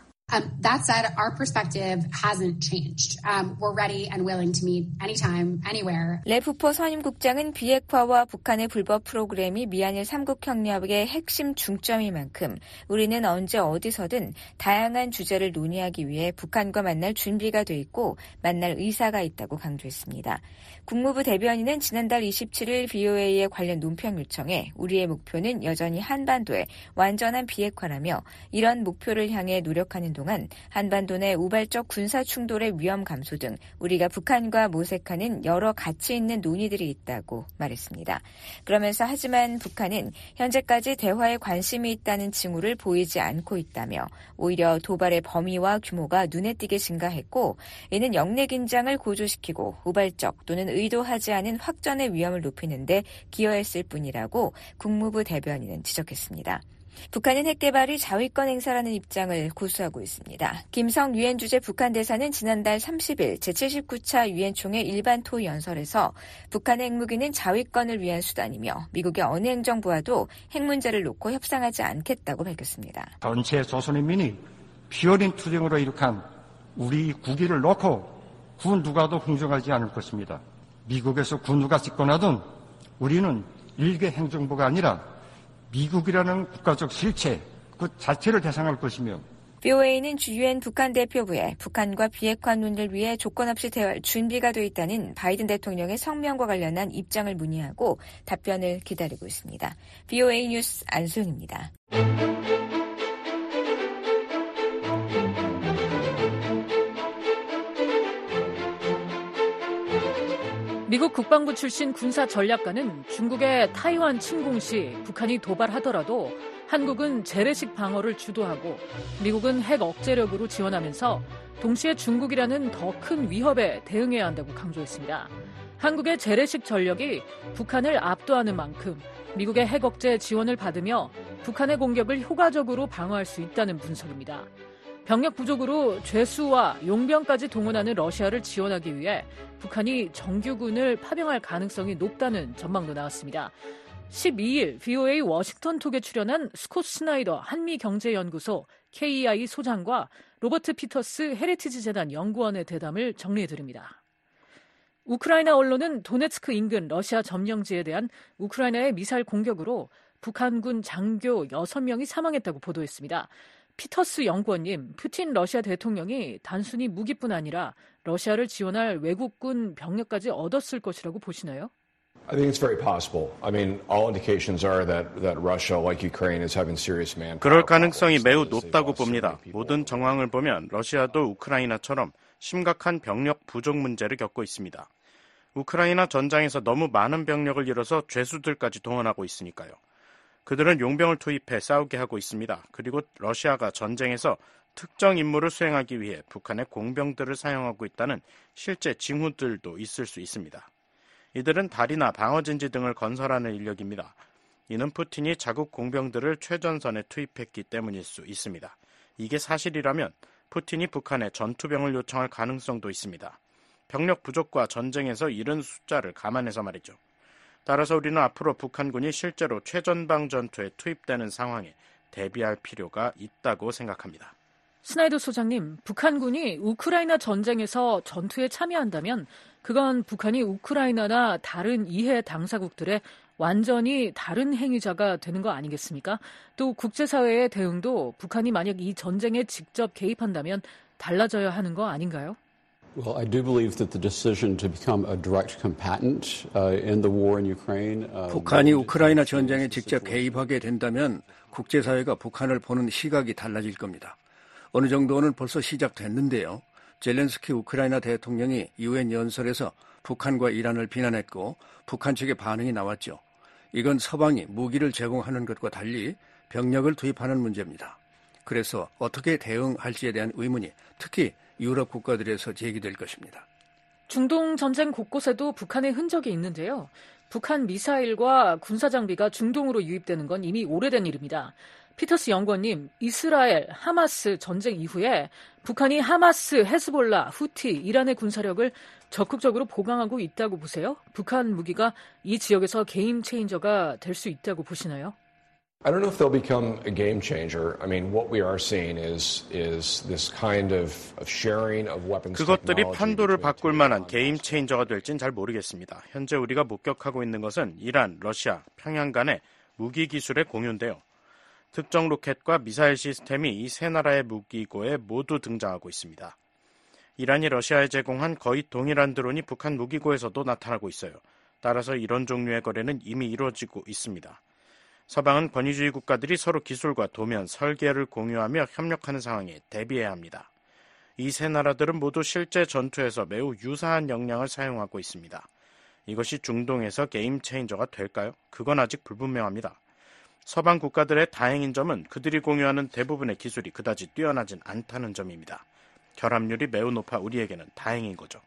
Speaker 20: That said, our perspective hasn't changed. We're ready and willing to meet anytime, anywhere.
Speaker 10: 레프퍼 선임국장은 비핵화와 북한의 불법 프로그램이 미한일 3국 협력의 핵심 중점인 만큼 우리는 언제 어디서든 다양한 주제를 논의하기 위해 북한과 만날 준비가 돼 있고 만날 의사가 있다고 강조했습니다. 국무부 대변인은 지난달 27일 BOA의 관련 논평 요청에 우리의 목표는 여전히 한반도의 완전한 비핵화라며 이런 목표를 향해 노력하는 동안 한반도 내 우발적 군사 충돌의 위험 감소 등 우리가 북한과 모색하는 여러 가치 있는 논의들이 있다고 말했습니다. 그러면서 하지만 북한은 현재까지 대화에 관심이 있다는 징후를 보이지 않고 있다며 오히려 도발의 범위와 규모가 눈에 띄게 증가했고 이는 영내 긴장을 고조시키고 우발적 또는 의도하지 않은 확전의 위험을 높이는 데 기여했을 뿐이라고 국무부 대변인은 지적했습니다. 북한은 핵 개발이 자위권 행사라는 입장을 고수하고 있습니다. 김성 유엔 주재 북한 대사는 지난달 30일 제79차 유엔 총회 일반토 연설에서 북한의 핵무기는 자위권을 위한 수단이며 미국의 어느 행정부와도 핵 문제를 놓고 협상하지 않겠다고 밝혔습니다.
Speaker 21: 전체 조선인민이 피어린 투쟁으로 이룩한 우리 국위를 놓고 그 누가도 흥정하지 않을 것입니다. 미국에서 그 누가 집권하든 우리는 일개 행정부가 아니라 미국이라는 국가적 실체 그 자체를 대상할 것이며
Speaker 10: BOA는 유엔 북한 대표부에 북한과 비핵화 논의를 위해 조건 없이 대화할 준비가 돼 있다는 바이든 대통령의 성명과 관련한 입장을 문의하고 답변을 기다리고 있습니다. BOA 뉴스 안소영입니다.
Speaker 3: 미국 국방부 출신 군사 전략가는 중국의 타이완 침공 시 북한이 도발하더라도 한국은 재래식 방어를 주도하고 미국은 핵 억제력으로 지원하면서 동시에 중국이라는 더 큰 위협에 대응해야 한다고 강조했습니다. 한국의 재래식 전력이 북한을 압도하는 만큼 미국의 핵 억제 지원을 받으며 북한의 공격을 효과적으로 방어할 수 있다는 분석입니다. 병력 부족으로 죄수와 용병까지 동원하는 러시아를 지원하기 위해 북한이 정규군을 파병할 가능성이 높다는 전망도 나왔습니다. 12일 BOA 워싱턴 톡에 출연한 스콧 스나이더 한미경제연구소 KEI 소장과 로버트 피터스 헤리티지 재단 연구원의 대담을 정리해드립니다. 우크라이나 언론은 도네츠크 인근 러시아 점령지에 대한 우크라이나의 미사일 공격으로 북한군 장교 6명이 사망했다고 보도했습니다. 피터스 연구원님, 푸틴 러시아 대통령이 단순히 무기뿐 아니라 러시아를 지원할 외국군 병력까지 얻었을 것이라고 보시나요?
Speaker 1: I think it's very possible. I mean, all indications are that Russia, like Ukraine, is having serious manpower.
Speaker 22: 그럴 가능성이 매우 높다고 봅니다. 모든 정황을 보면 러시아도 우크라이나처럼 심각한 병력 부족 문제를 겪고 있습니다. 우크라이나 전장에서 너무 많은 병력을 잃어서 죄수들까지 동원하고 있으니까요. 그들은 용병을 투입해 싸우게 하고 있습니다. 그리고 러시아가 전쟁에서 특정 임무를 수행하기 위해 북한의 공병들을 사용하고 있다는 실제 징후들도 있을 수 있습니다. 이들은 다리나 방어진지 등을 건설하는 인력입니다. 이는 푸틴이 자국 공병들을 최전선에 투입했기 때문일 수 있습니다. 이게 사실이라면 푸틴이 북한에 전투병을 요청할 가능성도 있습니다. 병력 부족과 전쟁에서 잃은 숫자를 감안해서 말이죠. 따라서 우리는 앞으로 북한군이 실제로 최전방 전투에 투입되는 상황에 대비할 필요가 있다고 생각합니다.
Speaker 3: 스나이더 소장님, 북한군이 우크라이나 전쟁에서 전투에 참여한다면 그건 북한이 우크라이나나 다른 이해 당사국들의 완전히 다른 행위자가 되는 거 아니겠습니까? 또 국제사회의 대응도 북한이 만약 이 전쟁에 직접 개입한다면 달라져야 하는 거 아닌가요?
Speaker 23: Well, I do believe that the decision to become a direct combatant in the war in Ukraine.
Speaker 24: 북한이 우크라이나 전쟁에 직접 개입하게 된다면 국제사회가 북한을 보는 시각이 달라질 겁니다. 어느 정도는 벌써 시작됐는데요. 젤렌스키 우크라이나 대통령이 유엔 연설에서 북한과 이란을 비난했고 북한 측의 반응이 나왔죠. 이건 서방이 무기를 제공하는 것과 달리 병력을 투입하는 문제입니다. 그래서 어떻게 대응할지에 대한 의문이 특히 유럽 국가들에서 제기될 것입니다.
Speaker 3: 중동 전쟁 곳곳에도 북한의 흔적이 있는데요. 북한 미사일과 군사장비가 중동으로 유입되는 건 이미 오래된 일입니다. 피터스 연구원님, 이스라엘, 하마스 전쟁 이후에 북한이 하마스, 헤즈볼라, 후티, 이란의 군사력을 적극적으로 보강하고 있다고 보세요? 북한 무기가 이 지역에서 게임 체인저가 될 수 있다고 보시나요?
Speaker 1: I don't know if they'll become a game changer. I mean, what we are seeing is this kind of sharing of weapons.
Speaker 22: 그것들이 판도를 바꿀 만한 게임 체인저가 될진 잘 모르겠습니다. 현재 우리가 목격하고 있는 것은 이란, 러시아, 평양 간의 무기 기술의 공유인데요. 특정 로켓과 미사일 시스템이 이 세 나라의 무기고에 모두 등장하고 있습니다. 이란이 러시아에 제공한 거의 동일한 드론이 북한 무기고에서도 나타나고 있어요. 따라서 이런 종류의 거래는 이미 이루어지고 있습니다. 서방은 권위주의 국가들이 서로 기술과 도면, 설계를 공유하며 협력하는 상황에 대비해야 합니다. 이 세 나라들은 모두 실제 전투에서 매우 유사한 역량을 사용하고 있습니다. 이것이 중동에서 게임 체인저가 될까요? 그건 아직 불분명합니다. 서방 국가들의 다행인 점은 그들이 공유하는 대부분의 기술이 그다지 뛰어나진 않다는 점입니다. 결합률이 매우 높아 우리에게는 다행인 거죠.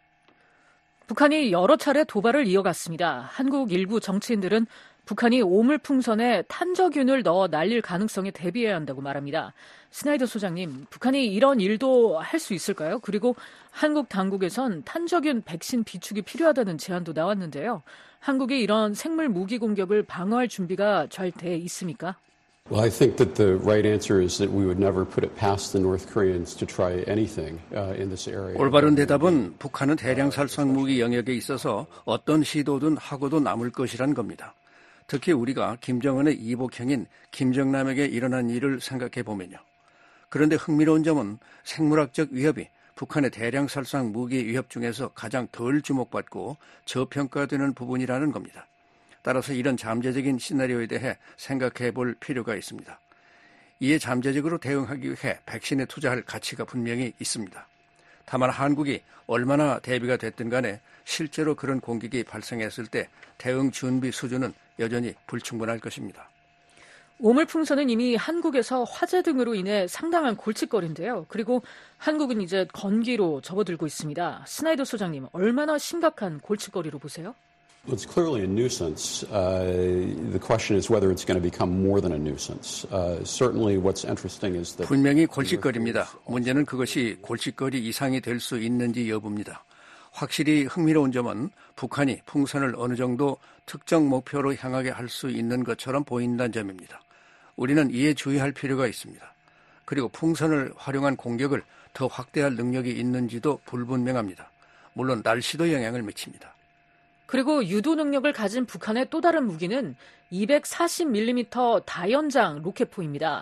Speaker 3: 북한이 여러 차례 도발을 이어갔습니다. 한국 일부 정치인들은 북한이 오물풍선에 탄저균을 넣어 날릴 가능성에 대비해야 한다고 말합니다. 스나이더 소장님, 북한이 이런 일도 할 수 있을까요? 그리고 한국 당국에선 탄저균 백신 비축이 필요하다는 제안도 나왔는데요. 한국이 이런 생물 무기 공격을 방어할 준비가 잘 돼 있습니까?
Speaker 23: Well, I think that the right answer is that we would never put it past the North Koreans to try anything in this area.
Speaker 24: 올바른 대답은 북한은 대량 살상 무기 영역에 있어서 어떤 시도든 하고도 남을 것이란 겁니다. 특히 우리가 김정은의 이복형인 김정남에게 일어난 일을 생각해 보면요. 그런데 흥미로운 점은 생물학적 위협이 북한의 대량 살상 무기 위협 중에서 가장 덜 주목받고 저평가되는 부분이라는 겁니다. 따라서 이런 잠재적인 시나리오에 대해 생각해 볼 필요가 있습니다. 이에 잠재적으로 대응하기 위해 백신에 투자할 가치가 분명히 있습니다. 다만 한국이 얼마나 대비가 됐든 간에 실제로 그런 공격이 발생했을 때 대응 준비 수준은 여전히 불충분할 것입니다.
Speaker 3: 오물풍선은 이미 한국에서 화재 등으로 인해 상당한 골칫거리인데요. 그리고 한국은 이제 건기로 접어들고 있습니다. 스나이더 소장님, 얼마나 심각한 골칫거리로 보세요?
Speaker 23: Well, it's clearly a nuisance. The question is whether it's going to become more than a nuisance. Certainly what's interesting is that
Speaker 24: 분명히 골칫거리입니다. 문제는 그것이 골칫거리 이상이 될 수 있는지 여부입니다. 확실히 흥미로운 점은 북한이 풍선을 어느 정도 특정 목표로 향하게 할 수 있는 것처럼 보인다는 점입니다. 우리는 이에 주의할 필요가 있습니다. 그리고 풍선을 활용한 공격을 더 확대할 능력이 있는지도 불분명합니다. 물론 날씨도 영향을 미칩니다.
Speaker 3: 그리고 유도 능력을 가진 북한의 또 다른 무기는 240mm 다연장 로켓포입니다.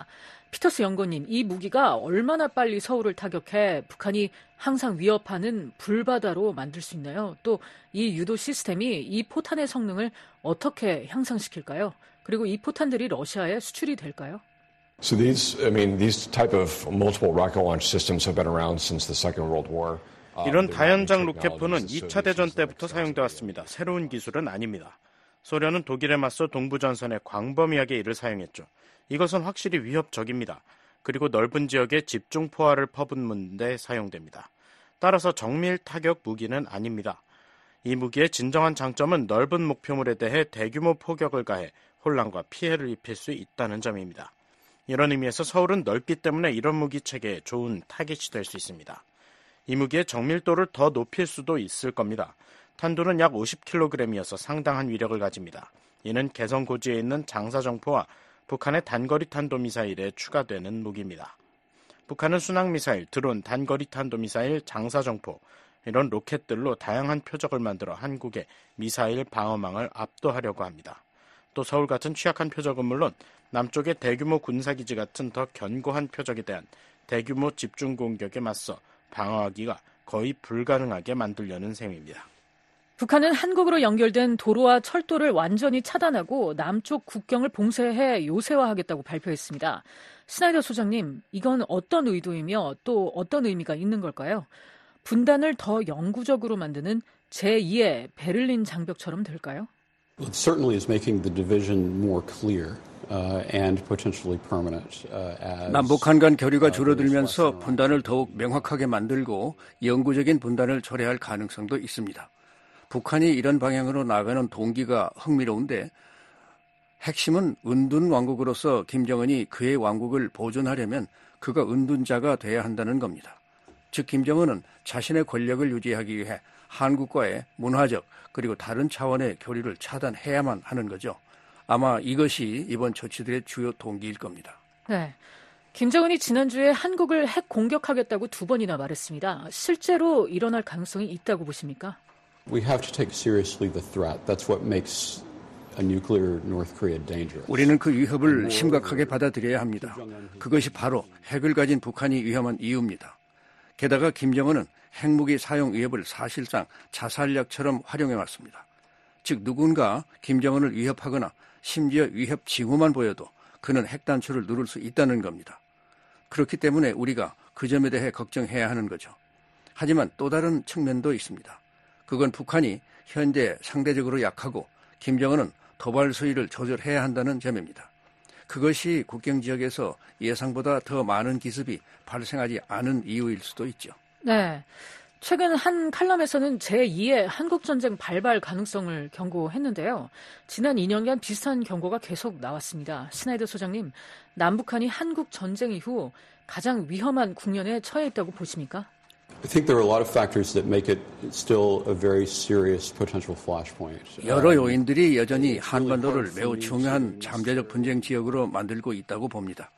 Speaker 3: 피터스 연구원님, 이 무기가 얼마나 빨리 서울을 타격해 북한이 항상 위협하는 불바다로 만들 수 있나요? 또 이 유도 시스템이 이 포탄의 성능을 어떻게 향상시킬까요? 그리고 이 포탄들이 러시아에 수출이 될까요?
Speaker 1: So these type of multiple rocket launch systems have been around since the Second World War.
Speaker 22: 이런 다연장 로켓포는 2차 대전 때부터 사용돼 왔습니다. 새로운 기술은 아닙니다. 소련은 독일에 맞서 동부전선에 광범위하게 이를 사용했죠. 이것은 확실히 위협적입니다. 그리고 넓은 지역에 집중 포화를 퍼붓는 데 사용됩니다. 따라서 정밀 타격 무기는 아닙니다. 이 무기의 진정한 장점은 넓은 목표물에 대해 대규모 포격을 가해 혼란과 피해를 입힐 수 있다는 점입니다. 이런 의미에서 서울은 넓기 때문에 이런 무기 체계에 좋은 타깃이 될 수 있습니다. 이 무기의 정밀도를 더 높일 수도 있을 겁니다. 탄두는 약 50kg이어서 상당한 위력을 가집니다. 이는 개성고지에 있는 장사정포와 북한의 단거리 탄도미사일에 추가되는 무기입니다. 북한은 순항미사일, 드론, 단거리 탄도미사일, 장사정포 이런 로켓들로 다양한 표적을 만들어 한국의 미사일 방어망을 압도하려고 합니다. 또 서울 같은 취약한 표적은 물론 남쪽의 대규모 군사기지 같은 더 견고한 표적에 대한 대규모 집중 공격에 맞서 방어하기가 거의 불가능하게 만들려는 셈입니다.
Speaker 3: 북한은 한국으로 연결된 도로와 철도를 완전히 차단하고 남쪽 국경을 봉쇄해 요새화하겠다고 발표했습니다. 스나이더 소장님, 이건 어떤 의도이며 또 어떤 의미가 있는 걸까요? 분단을 더 영구적으로 만드는 제2의 베를린 장벽처럼 될까요?
Speaker 23: It certainly is making the division more clear and potentially permanent.
Speaker 24: 남북한 간 교류가 줄어들면서 분단을 더욱 명확하게 만들고 영구적인 분단을 초래할 가능성도 있습니다. 북한이 이런 방향으로 나가는 동기가 흥미로운데 핵심은 은둔 왕국으로서 김정은이 그의 왕국을 보존하려면 그가 은둔자가 돼야 한다는 겁니다. 즉 김정은은 자신의 권력을 유지하기 위해 한국과의 문화적 그리고 다른 차원의 교류를 차단해야만 하는 거죠. 아마 이것이 이번 조치들의 주요 동기일 겁니다.
Speaker 3: 네, 김정은이 지난주에 한국을 핵 공격하겠다고 2번이나 말했습니다. 실제로 일어날 가능성이 있다고 보십니까?
Speaker 23: We have to take seriously the threat. That's what makes a nuclear North Korea dangerous.
Speaker 24: 우리는 그 위협을 심각하게 받아들여야 합니다. 그것이 바로 핵을 가진 북한이 위험한 이유입니다. 게다가 김정은은 핵무기 사용 위협을 사실상 자살약처럼 활용해왔습니다. 즉 누군가 김정은을 위협하거나 심지어 위협 징후만 보여도 그는 핵 단추를 누를 수 있다는 겁니다. 그렇기 때문에 우리가 그 점에 대해 걱정해야 하는 거죠. 하지만 또 다른 측면도 있습니다. 그건 북한이 현재 상대적으로 약하고 김정은은 도발 수위를 조절해야 한다는 점입니다. 그것이 국경 지역에서 예상보다 더 많은 기습이 발생하지 않은 이유일 수도 있죠.
Speaker 3: 네, 최근 한 칼럼에서는 제2의 한국전쟁 발발 가능성을 경고했는데요. 지난 2년간 비슷한 경고가 계속 나왔습니다. 스나이더 소장님, 남북한이 한국전쟁 이후 가장 위험한 국면에 처해 있다고 보십니까?
Speaker 23: I think there are a lot of factors that make it still a very serious potential flashpoint.
Speaker 24: 여러 요인들이 여전히 한반도를 매우 중요한 잠재적 분쟁 지역으로 만들고 있다고 봅니다.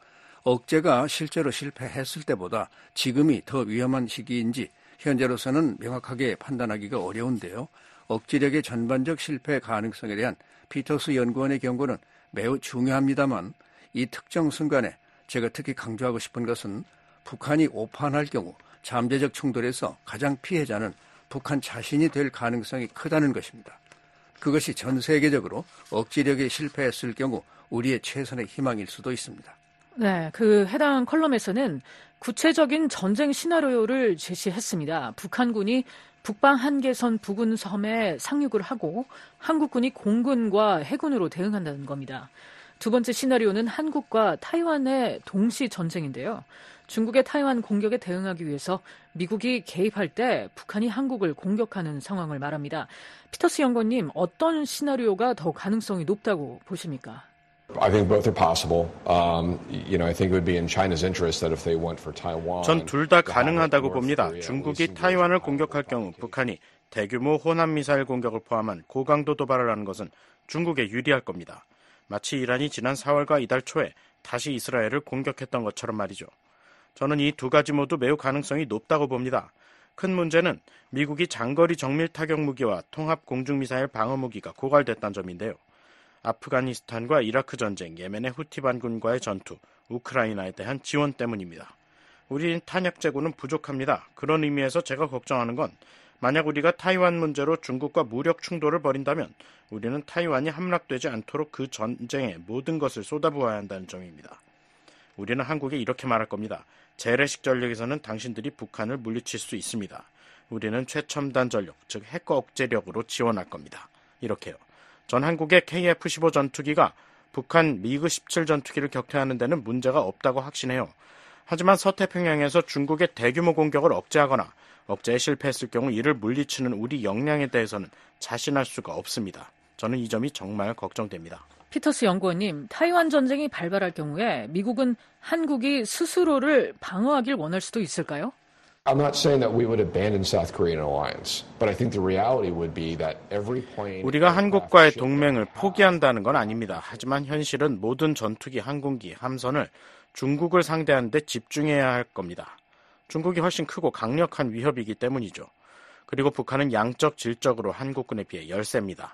Speaker 24: 억제가 실제로 실패했을 때보다 지금이 더 위험한 시기인지 현재로서는 명확하게 판단하기가 어려운데요. 억지력의 전반적 실패 가능성에 대한 피터스 연구원의 경고는 매우 중요합니다만 이 특정 순간에 제가 특히 강조하고 싶은 것은 북한이 오판할 경우 잠재적 충돌에서 가장 피해자는 북한 자신이 될 가능성이 크다는 것입니다. 그것이 전 세계적으로 억지력에 실패했을 경우 우리의 최선의 희망일 수도 있습니다.
Speaker 3: 네, 그 해당 컬럼에서는 구체적인 전쟁 시나리오를 제시했습니다. 북한군이 북방 한계선 부근 섬에 상륙을 하고 한국군이 공군과 해군으로 대응한다는 겁니다. 두 번째 시나리오는 한국과 타이완의 동시 전쟁인데요. 중국의 타이완 공격에 대응하기 위해서 미국이 개입할 때 북한이 한국을 공격하는 상황을 말합니다. 피터스 연구원님, 어떤 시나리오가 더 가능성이 높다고 보십니까?
Speaker 1: I think both are possible. I think it would be in China's interest that if they went for Taiwan.
Speaker 22: 전 둘 다 가능하다고 봅니다. 중국이 타이완을 공격할 경우 북한이 대규모 호남 미사일 공격을 포함한 고강도 도발을 하는 것은 중국에 유리할 겁니다. 마치 이란이 지난 4월과 이달 초에 다시 이스라엘을 공격했던 것처럼 말이죠. 저는 이 두 가지 모두 매우 가능성이 높다고 봅니다. 큰 문제는 미국이 장거리 정밀 타격 무기와 통합 공중미사일 방어 무기가 고갈됐다는 점인데요. 아프가니스탄과 이라크 전쟁, 예멘의 후티 반군과의 전투, 우크라이나에 대한 지원 때문입니다. 우리 탄약 재고는 부족합니다. 그런 의미에서 제가 걱정하는 건 만약 우리가 타이완 문제로 중국과 무력 충돌을 벌인다면 우리는 타이완이 함락되지 않도록 그 전쟁에 모든 것을 쏟아부어야 한다는 점입니다. 우리는 한국에 이렇게 말할 겁니다. 재래식 전력에서는 당신들이 북한을 물리칠 수 있습니다. 우리는 최첨단 전력, 즉 핵 억제력으로 지원할 겁니다. 이렇게요. 전 한국의 KF-15 전투기가 북한 미그-17 전투기를 격퇴하는 데는 문제가 없다고 확신해요. 하지만 서태평양에서 중국의 대규모 공격을 억제하거나 억제에 실패했을 경우 이를 물리치는 우리 역량에 대해서는 자신할 수가 없습니다. 저는 이 점이 정말 걱정됩니다.
Speaker 3: 피터스 연구원님, 타이완 전쟁이 발발할 경우에 미국은 한국이 스스로를 방어하길 원할 수도 있을까요?
Speaker 1: I'm not saying that we would abandon South Korean alliance, but I think the reality would be that every plane
Speaker 22: 우리가 한국과의 동맹을 포기한다는 건 아닙니다. 하지만 현실은 모든 전투기, 항공기, 함선을 중국을 상대하는 데 집중해야 할 겁니다. 중국이 훨씬 크고 강력한 위협이기 때문이죠. 그리고 북한은 양적, 질적으로 한국군에 비해 열세입니다.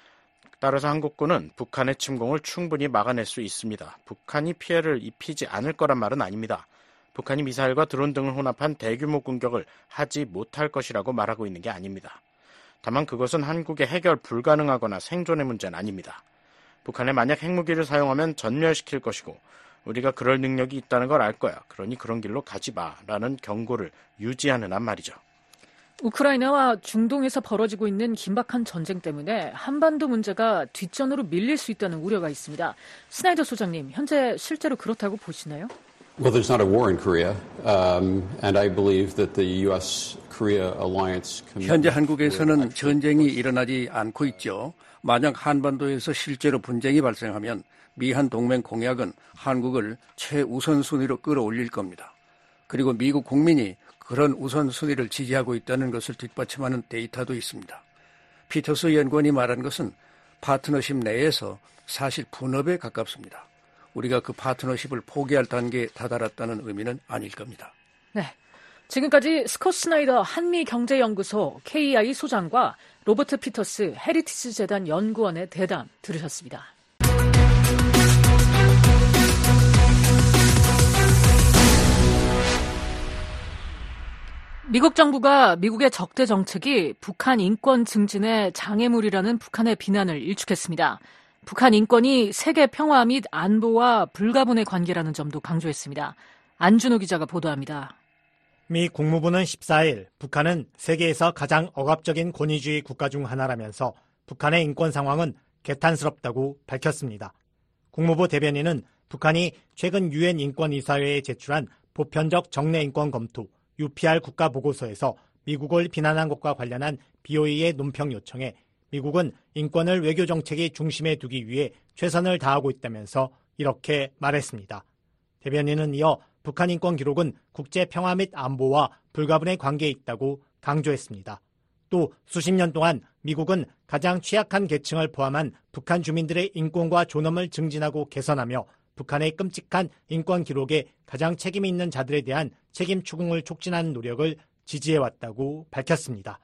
Speaker 22: 따라서 한국군은 북한의 침공을 충분히 막아낼 수 있습니다. 북한이 피해를 입히지 않을 거란 말은 아닙니다. 북한이 미사일과 드론 등을 혼합한 대규모 공격을 하지 못할 것이라고 말하고 있는 게 아닙니다. 다만 그것은 한국의 해결 불가능하거나 생존의 문제는 아닙니다. 북한에 만약 핵무기를 사용하면 전멸시킬 것이고 우리가 그럴 능력이 있다는 걸 알 거야. 그러니 그런 길로 가지 마라는 경고를 유지하는 한 말이죠.
Speaker 3: 우크라이나와 중동에서 벌어지고 있는 긴박한 전쟁 때문에 한반도 문제가 뒷전으로 밀릴 수 있다는 우려가 있습니다. 스나이더 소장님, 현재 실제로 그렇다고 보시나요?
Speaker 23: Well, there's not a war in Korea, and I believe that the U.S.-Korea alliance.
Speaker 24: 현재 한국에서는 전쟁이 일어나지 않고 있죠. 만약 한반도에서 실제로 분쟁이 발생하면 미한 동맹 공약은 한국을 최우선순위로 끌어올릴 겁니다. 그리고 미국 국민이 그런 우선순위를 지지하고 있다는 것을 뒷받침하는 데이터도 있습니다. 피터스 연구원이 말한 것은 파트너십 내에서 사실 분업에 가깝습니다. 우리가 그 파트너십을 포기할 단계에 다다랐다는 의미는 아닐 겁니다.
Speaker 3: 네, 지금까지 스콧 스나이더 한미경제연구소 KEI 소장과 로버트 피터스 헤리티지 재단 연구원의 대담 들으셨습니다. 미국 정부가 미국의 적대 정책이 북한 인권 증진의 장애물이라는 북한의 비난을 일축했습니다. 북한 인권이 세계 평화 및 안보와 불가분의 관계라는 점도 강조했습니다. 안준호 기자가 보도합니다.
Speaker 12: 미 국무부는 14일 북한은 세계에서 가장 억압적인 권위주의 국가 중 하나라면서 북한의 인권 상황은 개탄스럽다고 밝혔습니다. 국무부 대변인은 북한이 최근 유엔 인권이사회에 제출한 보편적 정례 인권 검토 UPR 국가보고서에서 미국을 비난한 것과 관련한 BOE의 논평 요청에 미국은 인권을 외교 정책의 중심에 두기 위해 최선을 다하고 있다면서 이렇게 말했습니다. 대변인은 이어 북한 인권 기록은 국제 평화 및 안보와 불가분의 관계에 있다고 강조했습니다. 또 수십 년 동안 미국은 가장 취약한 계층을 포함한 북한 주민들의 인권과 존엄을 증진하고 개선하며 북한의 끔찍한 인권 기록에 가장 책임이 있는 자들에 대한 책임 추궁을 촉진하는 노력을 지지해왔다고 밝혔습니다.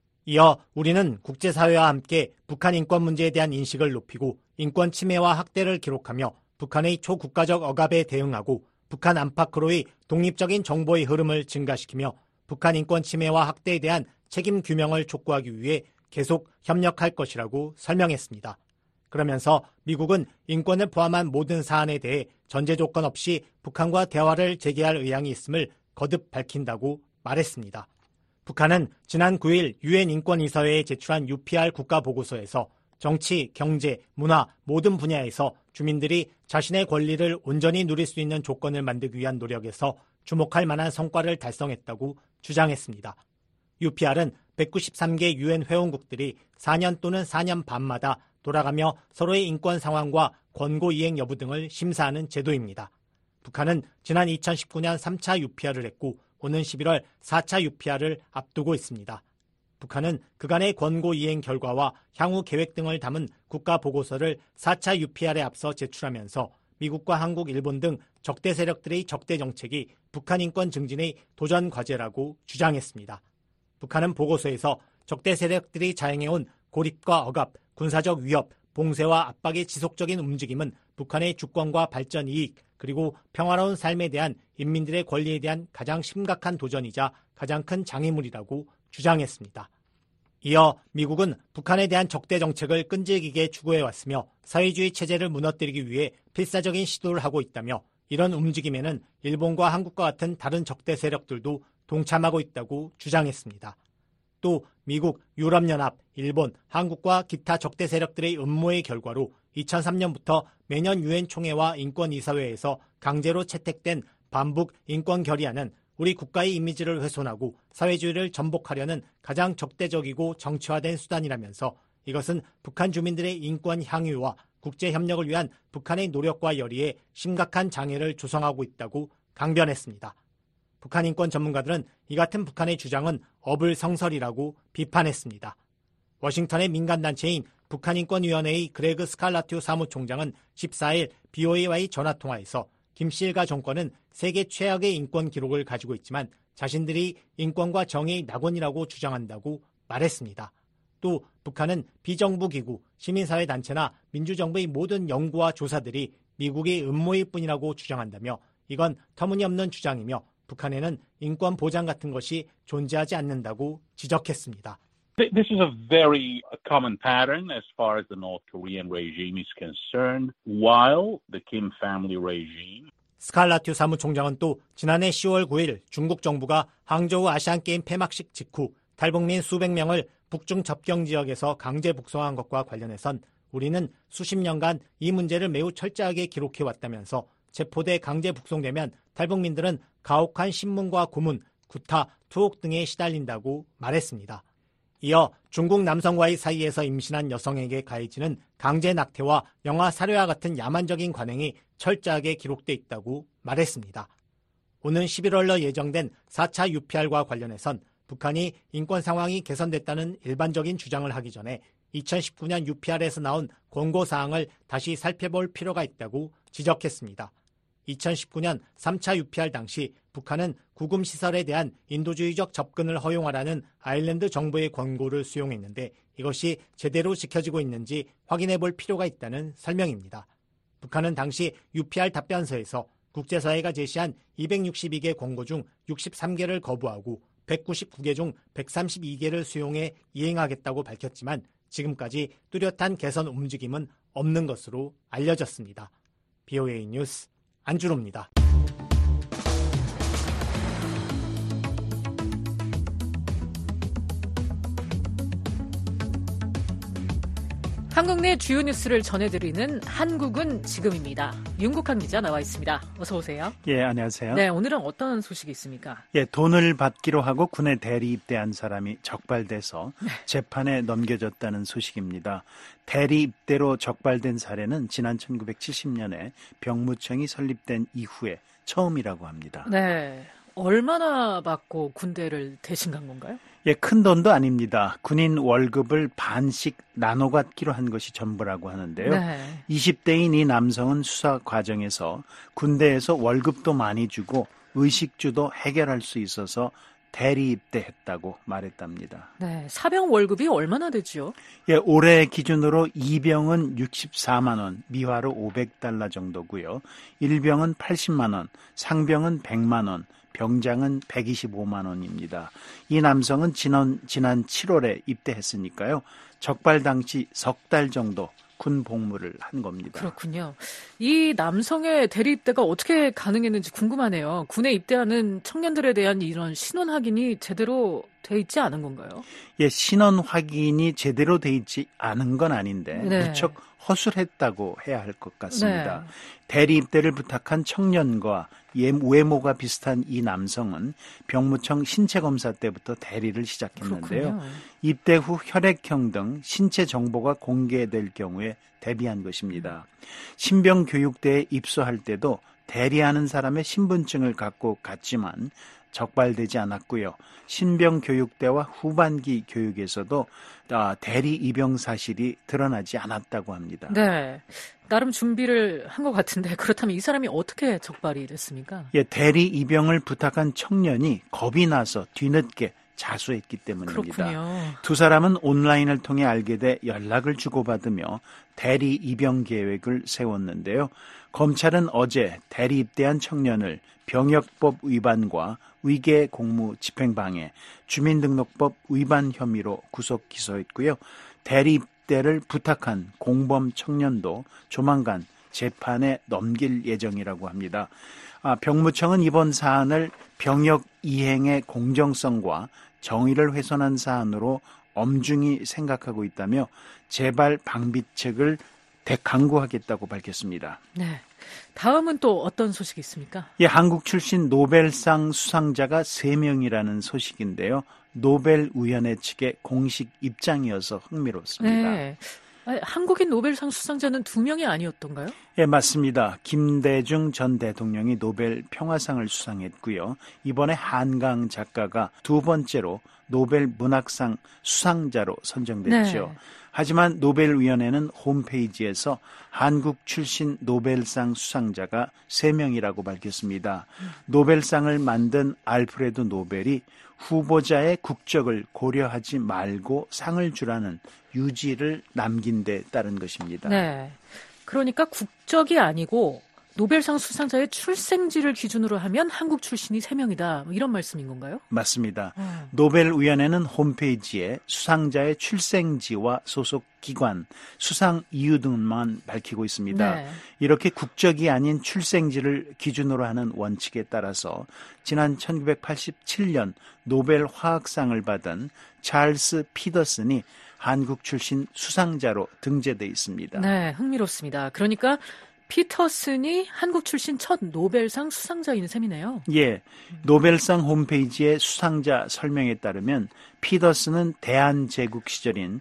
Speaker 12: 이어 우리는 국제사회와 함께 북한 인권 문제에 대한 인식을 높이고 인권 침해와 학대를 기록하며 북한의 초국가적 억압에 대응하고 북한 안팎으로의 독립적인 정보의 흐름을 증가시키며 북한 인권 침해와 학대에 대한 책임 규명을 촉구하기 위해 계속 협력할 것이라고 설명했습니다. 그러면서 미국은 인권을 포함한 모든 사안에 대해 전제 조건 없이 북한과 대화를 재개할 의향이 있음을 거듭 밝힌다고 말했습니다. 북한은 지난 9일 유엔 인권이사회에 제출한 UPR 국가보고서에서 정치, 경제, 문화 모든 분야에서 주민들이 자신의 권리를 온전히 누릴 수 있는 조건을 만들기 위한 노력에서 주목할 만한 성과를 달성했다고 주장했습니다. UPR은 193개 유엔 회원국들이 4년 또는 4년 반마다 돌아가며 서로의 인권 상황과 권고 이행 여부 등을 심사하는 제도입니다. 북한은 지난 2019년 3차 UPR을 했고 오는 11월 4차 UPR을 앞두고 있습니다. 북한은 그간의 권고 이행 결과와 향후 계획 등을 담은 국가보고서를 4차 UPR에 앞서 제출하면서 미국과 한국, 일본 등 적대 세력들의 적대 정책이 북한 인권 증진의 도전 과제라고 주장했습니다. 북한은 보고서에서 적대 세력들이 자행해온 고립과 억압, 군사적 위협, 봉쇄와 압박의 지속적인 움직임은 북한의 주권과 발전 이익 그리고 평화로운 삶에 대한 인민들의 권리에 대한 가장 심각한 도전이자 가장 큰 장애물이라고 주장했습니다. 이어 미국은 북한에 대한 적대 정책을 끈질기게 추구해왔으며 사회주의 체제를 무너뜨리기 위해 필사적인 시도를 하고 있다며 이런 움직임에는 일본과 한국과 같은 다른 적대 세력들도 동참하고 있다고 주장했습니다. 또 미국, 유럽연합, 일본, 한국과 기타 적대 세력들의 음모의 결과로 2003년부터 매년 유엔 총회와 인권이사회에서 강제로 채택된 반북 인권 결의안은 우리 국가의 이미지를 훼손하고 사회주의를 전복하려는 가장 적대적이고 정치화된 수단이라면서 이것은 북한 주민들의 인권 향유와 국제협력을 위한 북한의 노력과 열의에 심각한 장애를 조성하고 있다고 강변했습니다. 북한 인권 전문가들은 이 같은 북한의 주장은 어불성설이라고 비판했습니다. 워싱턴의 민간단체인 북한인권위원회의 그레그 스칼라티오 사무총장은 14일 BOA와의 전화통화에서 김씨 일가 정권은 세계 최악의 인권 기록을 가지고 있지만 자신들이 인권과 정의의 낙원이라고 주장한다고 말했습니다. 또 북한은 비정부 기구, 시민사회단체나 민주정부의 모든 연구와 조사들이 미국의 음모일 뿐이라고 주장한다며 이건 터무니없는 주장이며 북한에는 인권 보장 같은 것이 존재하지 않는다고 지적했습니다.
Speaker 2: This is a very common pattern as far as the North Korean regime is concerned, while the Kim family regime
Speaker 12: 스칼라티오 사무총장은 또 지난해 10월 9일 중국 정부가 항저우 아시안게임 폐막식 직후 탈북민 수백 명을 북중 접경 지역에서 강제 북송한 것과 관련해선 우리는 수십 년간 이 문제를 매우 철저하게 기록해왔다면서 체포돼 강제 북송되면 탈북민들은 가혹한 신문과 고문, 구타, 투옥 등에 시달린다고 말했습니다. 이어 중국 남성과의 사이에서 임신한 여성에게 가해지는 강제 낙태와 영아 살해와 같은 야만적인 관행이 철저하게 기록돼 있다고 말했습니다. 오는 11월로 예정된 4차 UPR과 관련해선 북한이 인권 상황이 개선됐다는 일반적인 주장을 하기 전에 2019년 UPR에서 나온 권고사항을 다시 살펴볼 필요가 있다고 지적했습니다. 2019년 3차 UPR 당시 북한은 구금시설에 대한 인도주의적 접근을 허용하라는 아일랜드 정부의 권고를 수용했는데 이것이 제대로 지켜지고 있는지 확인해 볼 필요가 있다는 설명입니다. 북한은 당시 UPR 답변서에서 국제사회가 제시한 262개 권고 중 63개를 거부하고 199개 중 132개를 수용해 이행하겠다고 밝혔지만 지금까지 뚜렷한 개선 움직임은 없는 것으로 알려졌습니다. BOA 뉴스 안준호입니다.
Speaker 3: 한국 내 주요 뉴스를 전해드리는 한국은 지금입니다. 윤국한 기자 나와 있습니다. 어서 오세요.
Speaker 4: 예, 안녕하세요.
Speaker 3: 네, 오늘은 어떤 소식이 있습니까?
Speaker 4: 예, 돈을 받기로 하고 군에 대리 입대한 사람이 적발돼서 재판에 넘겨졌다는 소식입니다. 대리 입대로 적발된 사례는 지난 1970년에 병무청이 설립된 이후에 처음이라고 합니다.
Speaker 3: 네, 얼마나 받고 군대를 대신 간 건가요?
Speaker 4: 예, 큰 돈도 아닙니다. 군인 월급을 반씩 나눠 갖기로 한 것이 전부라고 하는데요.
Speaker 3: 네.
Speaker 4: 20대인 이 남성은 수사 과정에서 군대에서 월급도 많이 주고 의식주도 해결할 수 있어서 대리 입대했다고 말했답니다.
Speaker 3: 네, 사병 월급이 얼마나 되지요?
Speaker 4: 예, 올해 기준으로 2병은 64만 원, 미화로 $500 정도고요. 1병은 80만 원, 상병은 100만 원, 병장은 125만 원입니다. 이 남성은 지난 7월에 입대했으니까요. 적발 당시 석 달 정도 군 복무를 한 겁니다.
Speaker 3: 그렇군요. 이 남성의 대리 입대가 어떻게 가능했는지 궁금하네요. 군에 입대하는 청년들에 대한 이런 신원 확인이 제대로 돼 있지 않은 건가요?
Speaker 4: 예, 신원 확인이 제대로 돼 있지 않은 건 아닌데
Speaker 3: 네.
Speaker 4: 무척 허술했다고 해야 할 것 같습니다.
Speaker 3: 네.
Speaker 4: 대리 입대를 부탁한 청년과 외모가 비슷한 이 남성은 병무청 신체검사 때부터 대리를 시작했는데요.
Speaker 3: 그렇군요.
Speaker 4: 입대 후 혈액형 등 신체 정보가 공개될 경우에 대비한 것입니다. 신병교육대에 입소할 때도 대리하는 사람의 신분증을 갖고 갔지만 적발되지 않았고요. 신병교육대와 후반기 교육에서도 대리 입영 사실이 드러나지 않았다고 합니다.
Speaker 3: 네, 나름 준비를 한 것 같은데 그렇다면 이 사람이 어떻게 적발이 됐습니까?
Speaker 4: 예, 대리 입영을 부탁한 청년이 겁이 나서 뒤늦게 자수했기 때문입니다.
Speaker 3: 그렇군요.
Speaker 4: 두 사람은 온라인을 통해 알게 돼 연락을 주고받으며 대리 입영 계획을 세웠는데요. 검찰은 어제 대리 입대한 청년을 병역법 위반과 위계 공무 집행방해, 주민등록법 위반 혐의로 구속 기소했고요. 대리 입대를 부탁한 공범 청년도 조만간 재판에 넘길 예정이라고 합니다. 병무청은 이번 사안을 병역 이행의 공정성과 정의를 훼손한 사안으로 엄중히 생각하고 있다며 재발 방비책을 대강구하겠다고 밝혔습니다.
Speaker 3: 네. 다음은 또 어떤 소식이 있습니까?
Speaker 4: 예, 한국 출신 노벨상 수상자가 3명이라는 소식인데요. 노벨위원회 측의 공식 입장이어서 흥미롭습니다.
Speaker 3: 네. 한국인 노벨상 수상자는 2명이 아니었던가요?
Speaker 4: 예, 맞습니다. 김대중 전 대통령이 노벨 평화상을 수상했고요. 이번에 한강 작가가 2번째로 노벨 문학상 수상자로 선정됐죠. 네. 하지만 노벨위원회는 홈페이지에서 한국 출신 노벨상 수상자가 3명이라고 밝혔습니다. 노벨상을 만든 알프레드 노벨이 후보자의 국적을 고려하지 말고 상을 주라는 유지를 남긴 데 따른 것입니다.
Speaker 3: 네. 그러니까 국적이 아니고 노벨상 수상자의 출생지를 기준으로 하면 한국 출신이 3명이다. 이런 말씀인 건가요?
Speaker 4: 맞습니다. 노벨위원회는 홈페이지에 수상자의 출생지와 소속 기관, 수상 이유 등만 밝히고 있습니다. 네. 이렇게 국적이 아닌 출생지를 기준으로 하는 원칙에 따라서 지난 1987년 노벨 화학상을 받은 찰스 피더슨이 한국 출신 수상자로 등재돼 있습니다.
Speaker 3: 네, 흥미롭습니다. 그러니까 피터슨이 한국 출신 첫 노벨상 수상자인 셈이네요.
Speaker 4: 예, 노벨상 홈페이지의 수상자 설명에 따르면 피터슨은 대한제국 시절인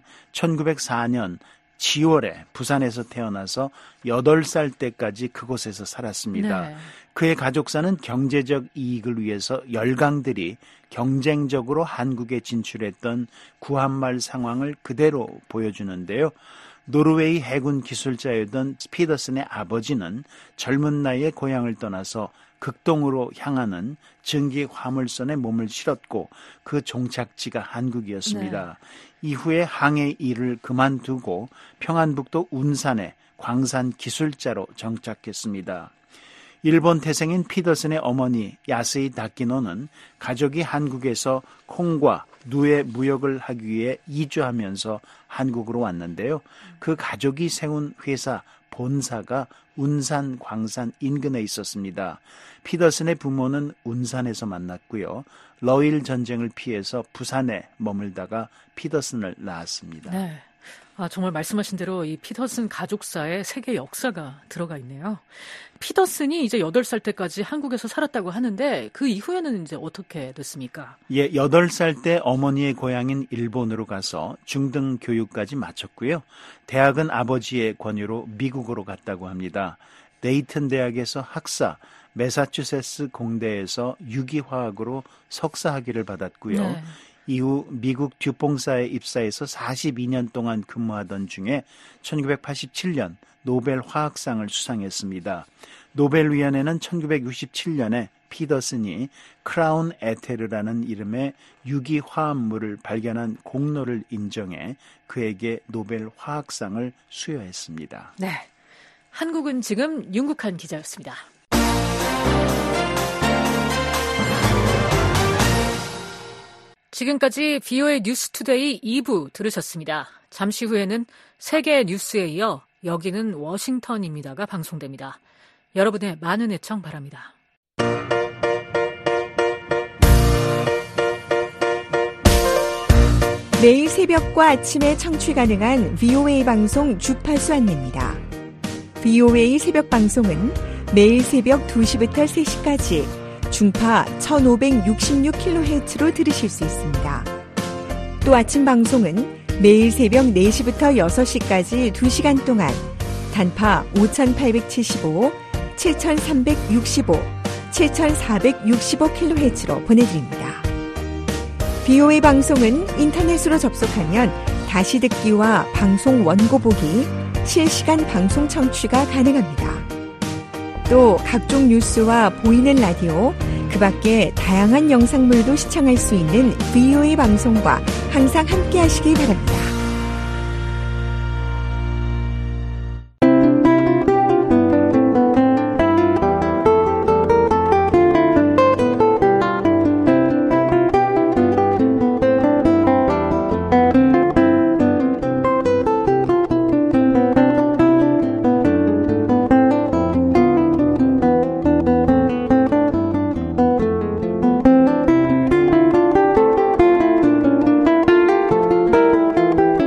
Speaker 4: 1904년 10월에 부산에서 태어나서 8살 때까지 그곳에서 살았습니다. 네. 그의 가족사는 경제적 이익을 위해서 열강들이 경쟁적으로 한국에 진출했던 구한말 상황을 그대로 보여주는데요. 노르웨이 해군 기술자였던 피더슨의 아버지는 젊은 나이에 고향을 떠나서 극동으로 향하는 증기 화물선에 몸을 실었고 그 종착지가 한국이었습니다. 네. 이후에 항해 일을 그만두고 평안북도 운산에 광산 기술자로 정착했습니다. 일본 태생인 피더슨의 어머니 야스이 다키노는 가족이 한국에서 콩과 누에 무역을 하기 위해 이주하면서 한국으로 왔는데요. 그 가족이 세운 회사 본사가 운산 광산 인근에 있었습니다. 피더슨의 부모는 운산에서 만났고요. 러일 전쟁을 피해서 부산에 머물다가 피더슨을 낳았습니다.
Speaker 3: 네. 정말 말씀하신 대로 이 피더슨 가족사에 세계 역사가 들어가 있네요. 피더슨이 이제 8살 때까지 한국에서 살았다고 하는데 그 이후에는 이제 어떻게 됐습니까?
Speaker 4: 예, 8살 때 어머니의 고향인 일본으로 가서 중등 교육까지 마쳤고요. 대학은 아버지의 권유로 미국으로 갔다고 합니다. 데이튼 대학에서 학사, 매사추세츠 공대에서 유기화학으로 석사학위를 받았고요. 네. 이후 미국 듀퐁사에 입사해서 42년 동안 근무하던 중에 1987년 노벨 화학상을 수상했습니다. 노벨위원회는 1967년에 피더슨이 크라운 에테르라는 이름의 유기화합물을 발견한 공로를 인정해 그에게 노벨 화학상을 수여했습니다.
Speaker 3: 네, 한국은 지금 윤국한 기자였습니다. 지금까지 VOA 뉴스투데이 2부 들으셨습니다. 잠시 후에는 세계 뉴스에 이어 여기는 워싱턴입니다가 방송됩니다. 여러분의 많은 애청 바랍니다.
Speaker 6: 매일 새벽과 아침에 청취 가능한 VOA 방송 주파수 안내입니다. VOA 새벽 방송은 매일 새벽 2시부터 3시까지 중파 1566kHz로 들으실 수 있습니다. 또 아침 방송은 매일 새벽 4시부터 6시까지 2시간 동안 단파 5875, 7365, 7465kHz로 보내드립니다. VOA 방송은 인터넷으로 접속하면 다시 듣기와 방송 원고 보기, 실시간 방송 청취가 가능합니다. 또 각종 뉴스와 보이는 라디오, 그 밖에 다양한 영상물도 시청할 수 있는 VOA 방송과 항상 함께 하시기 바랍니다.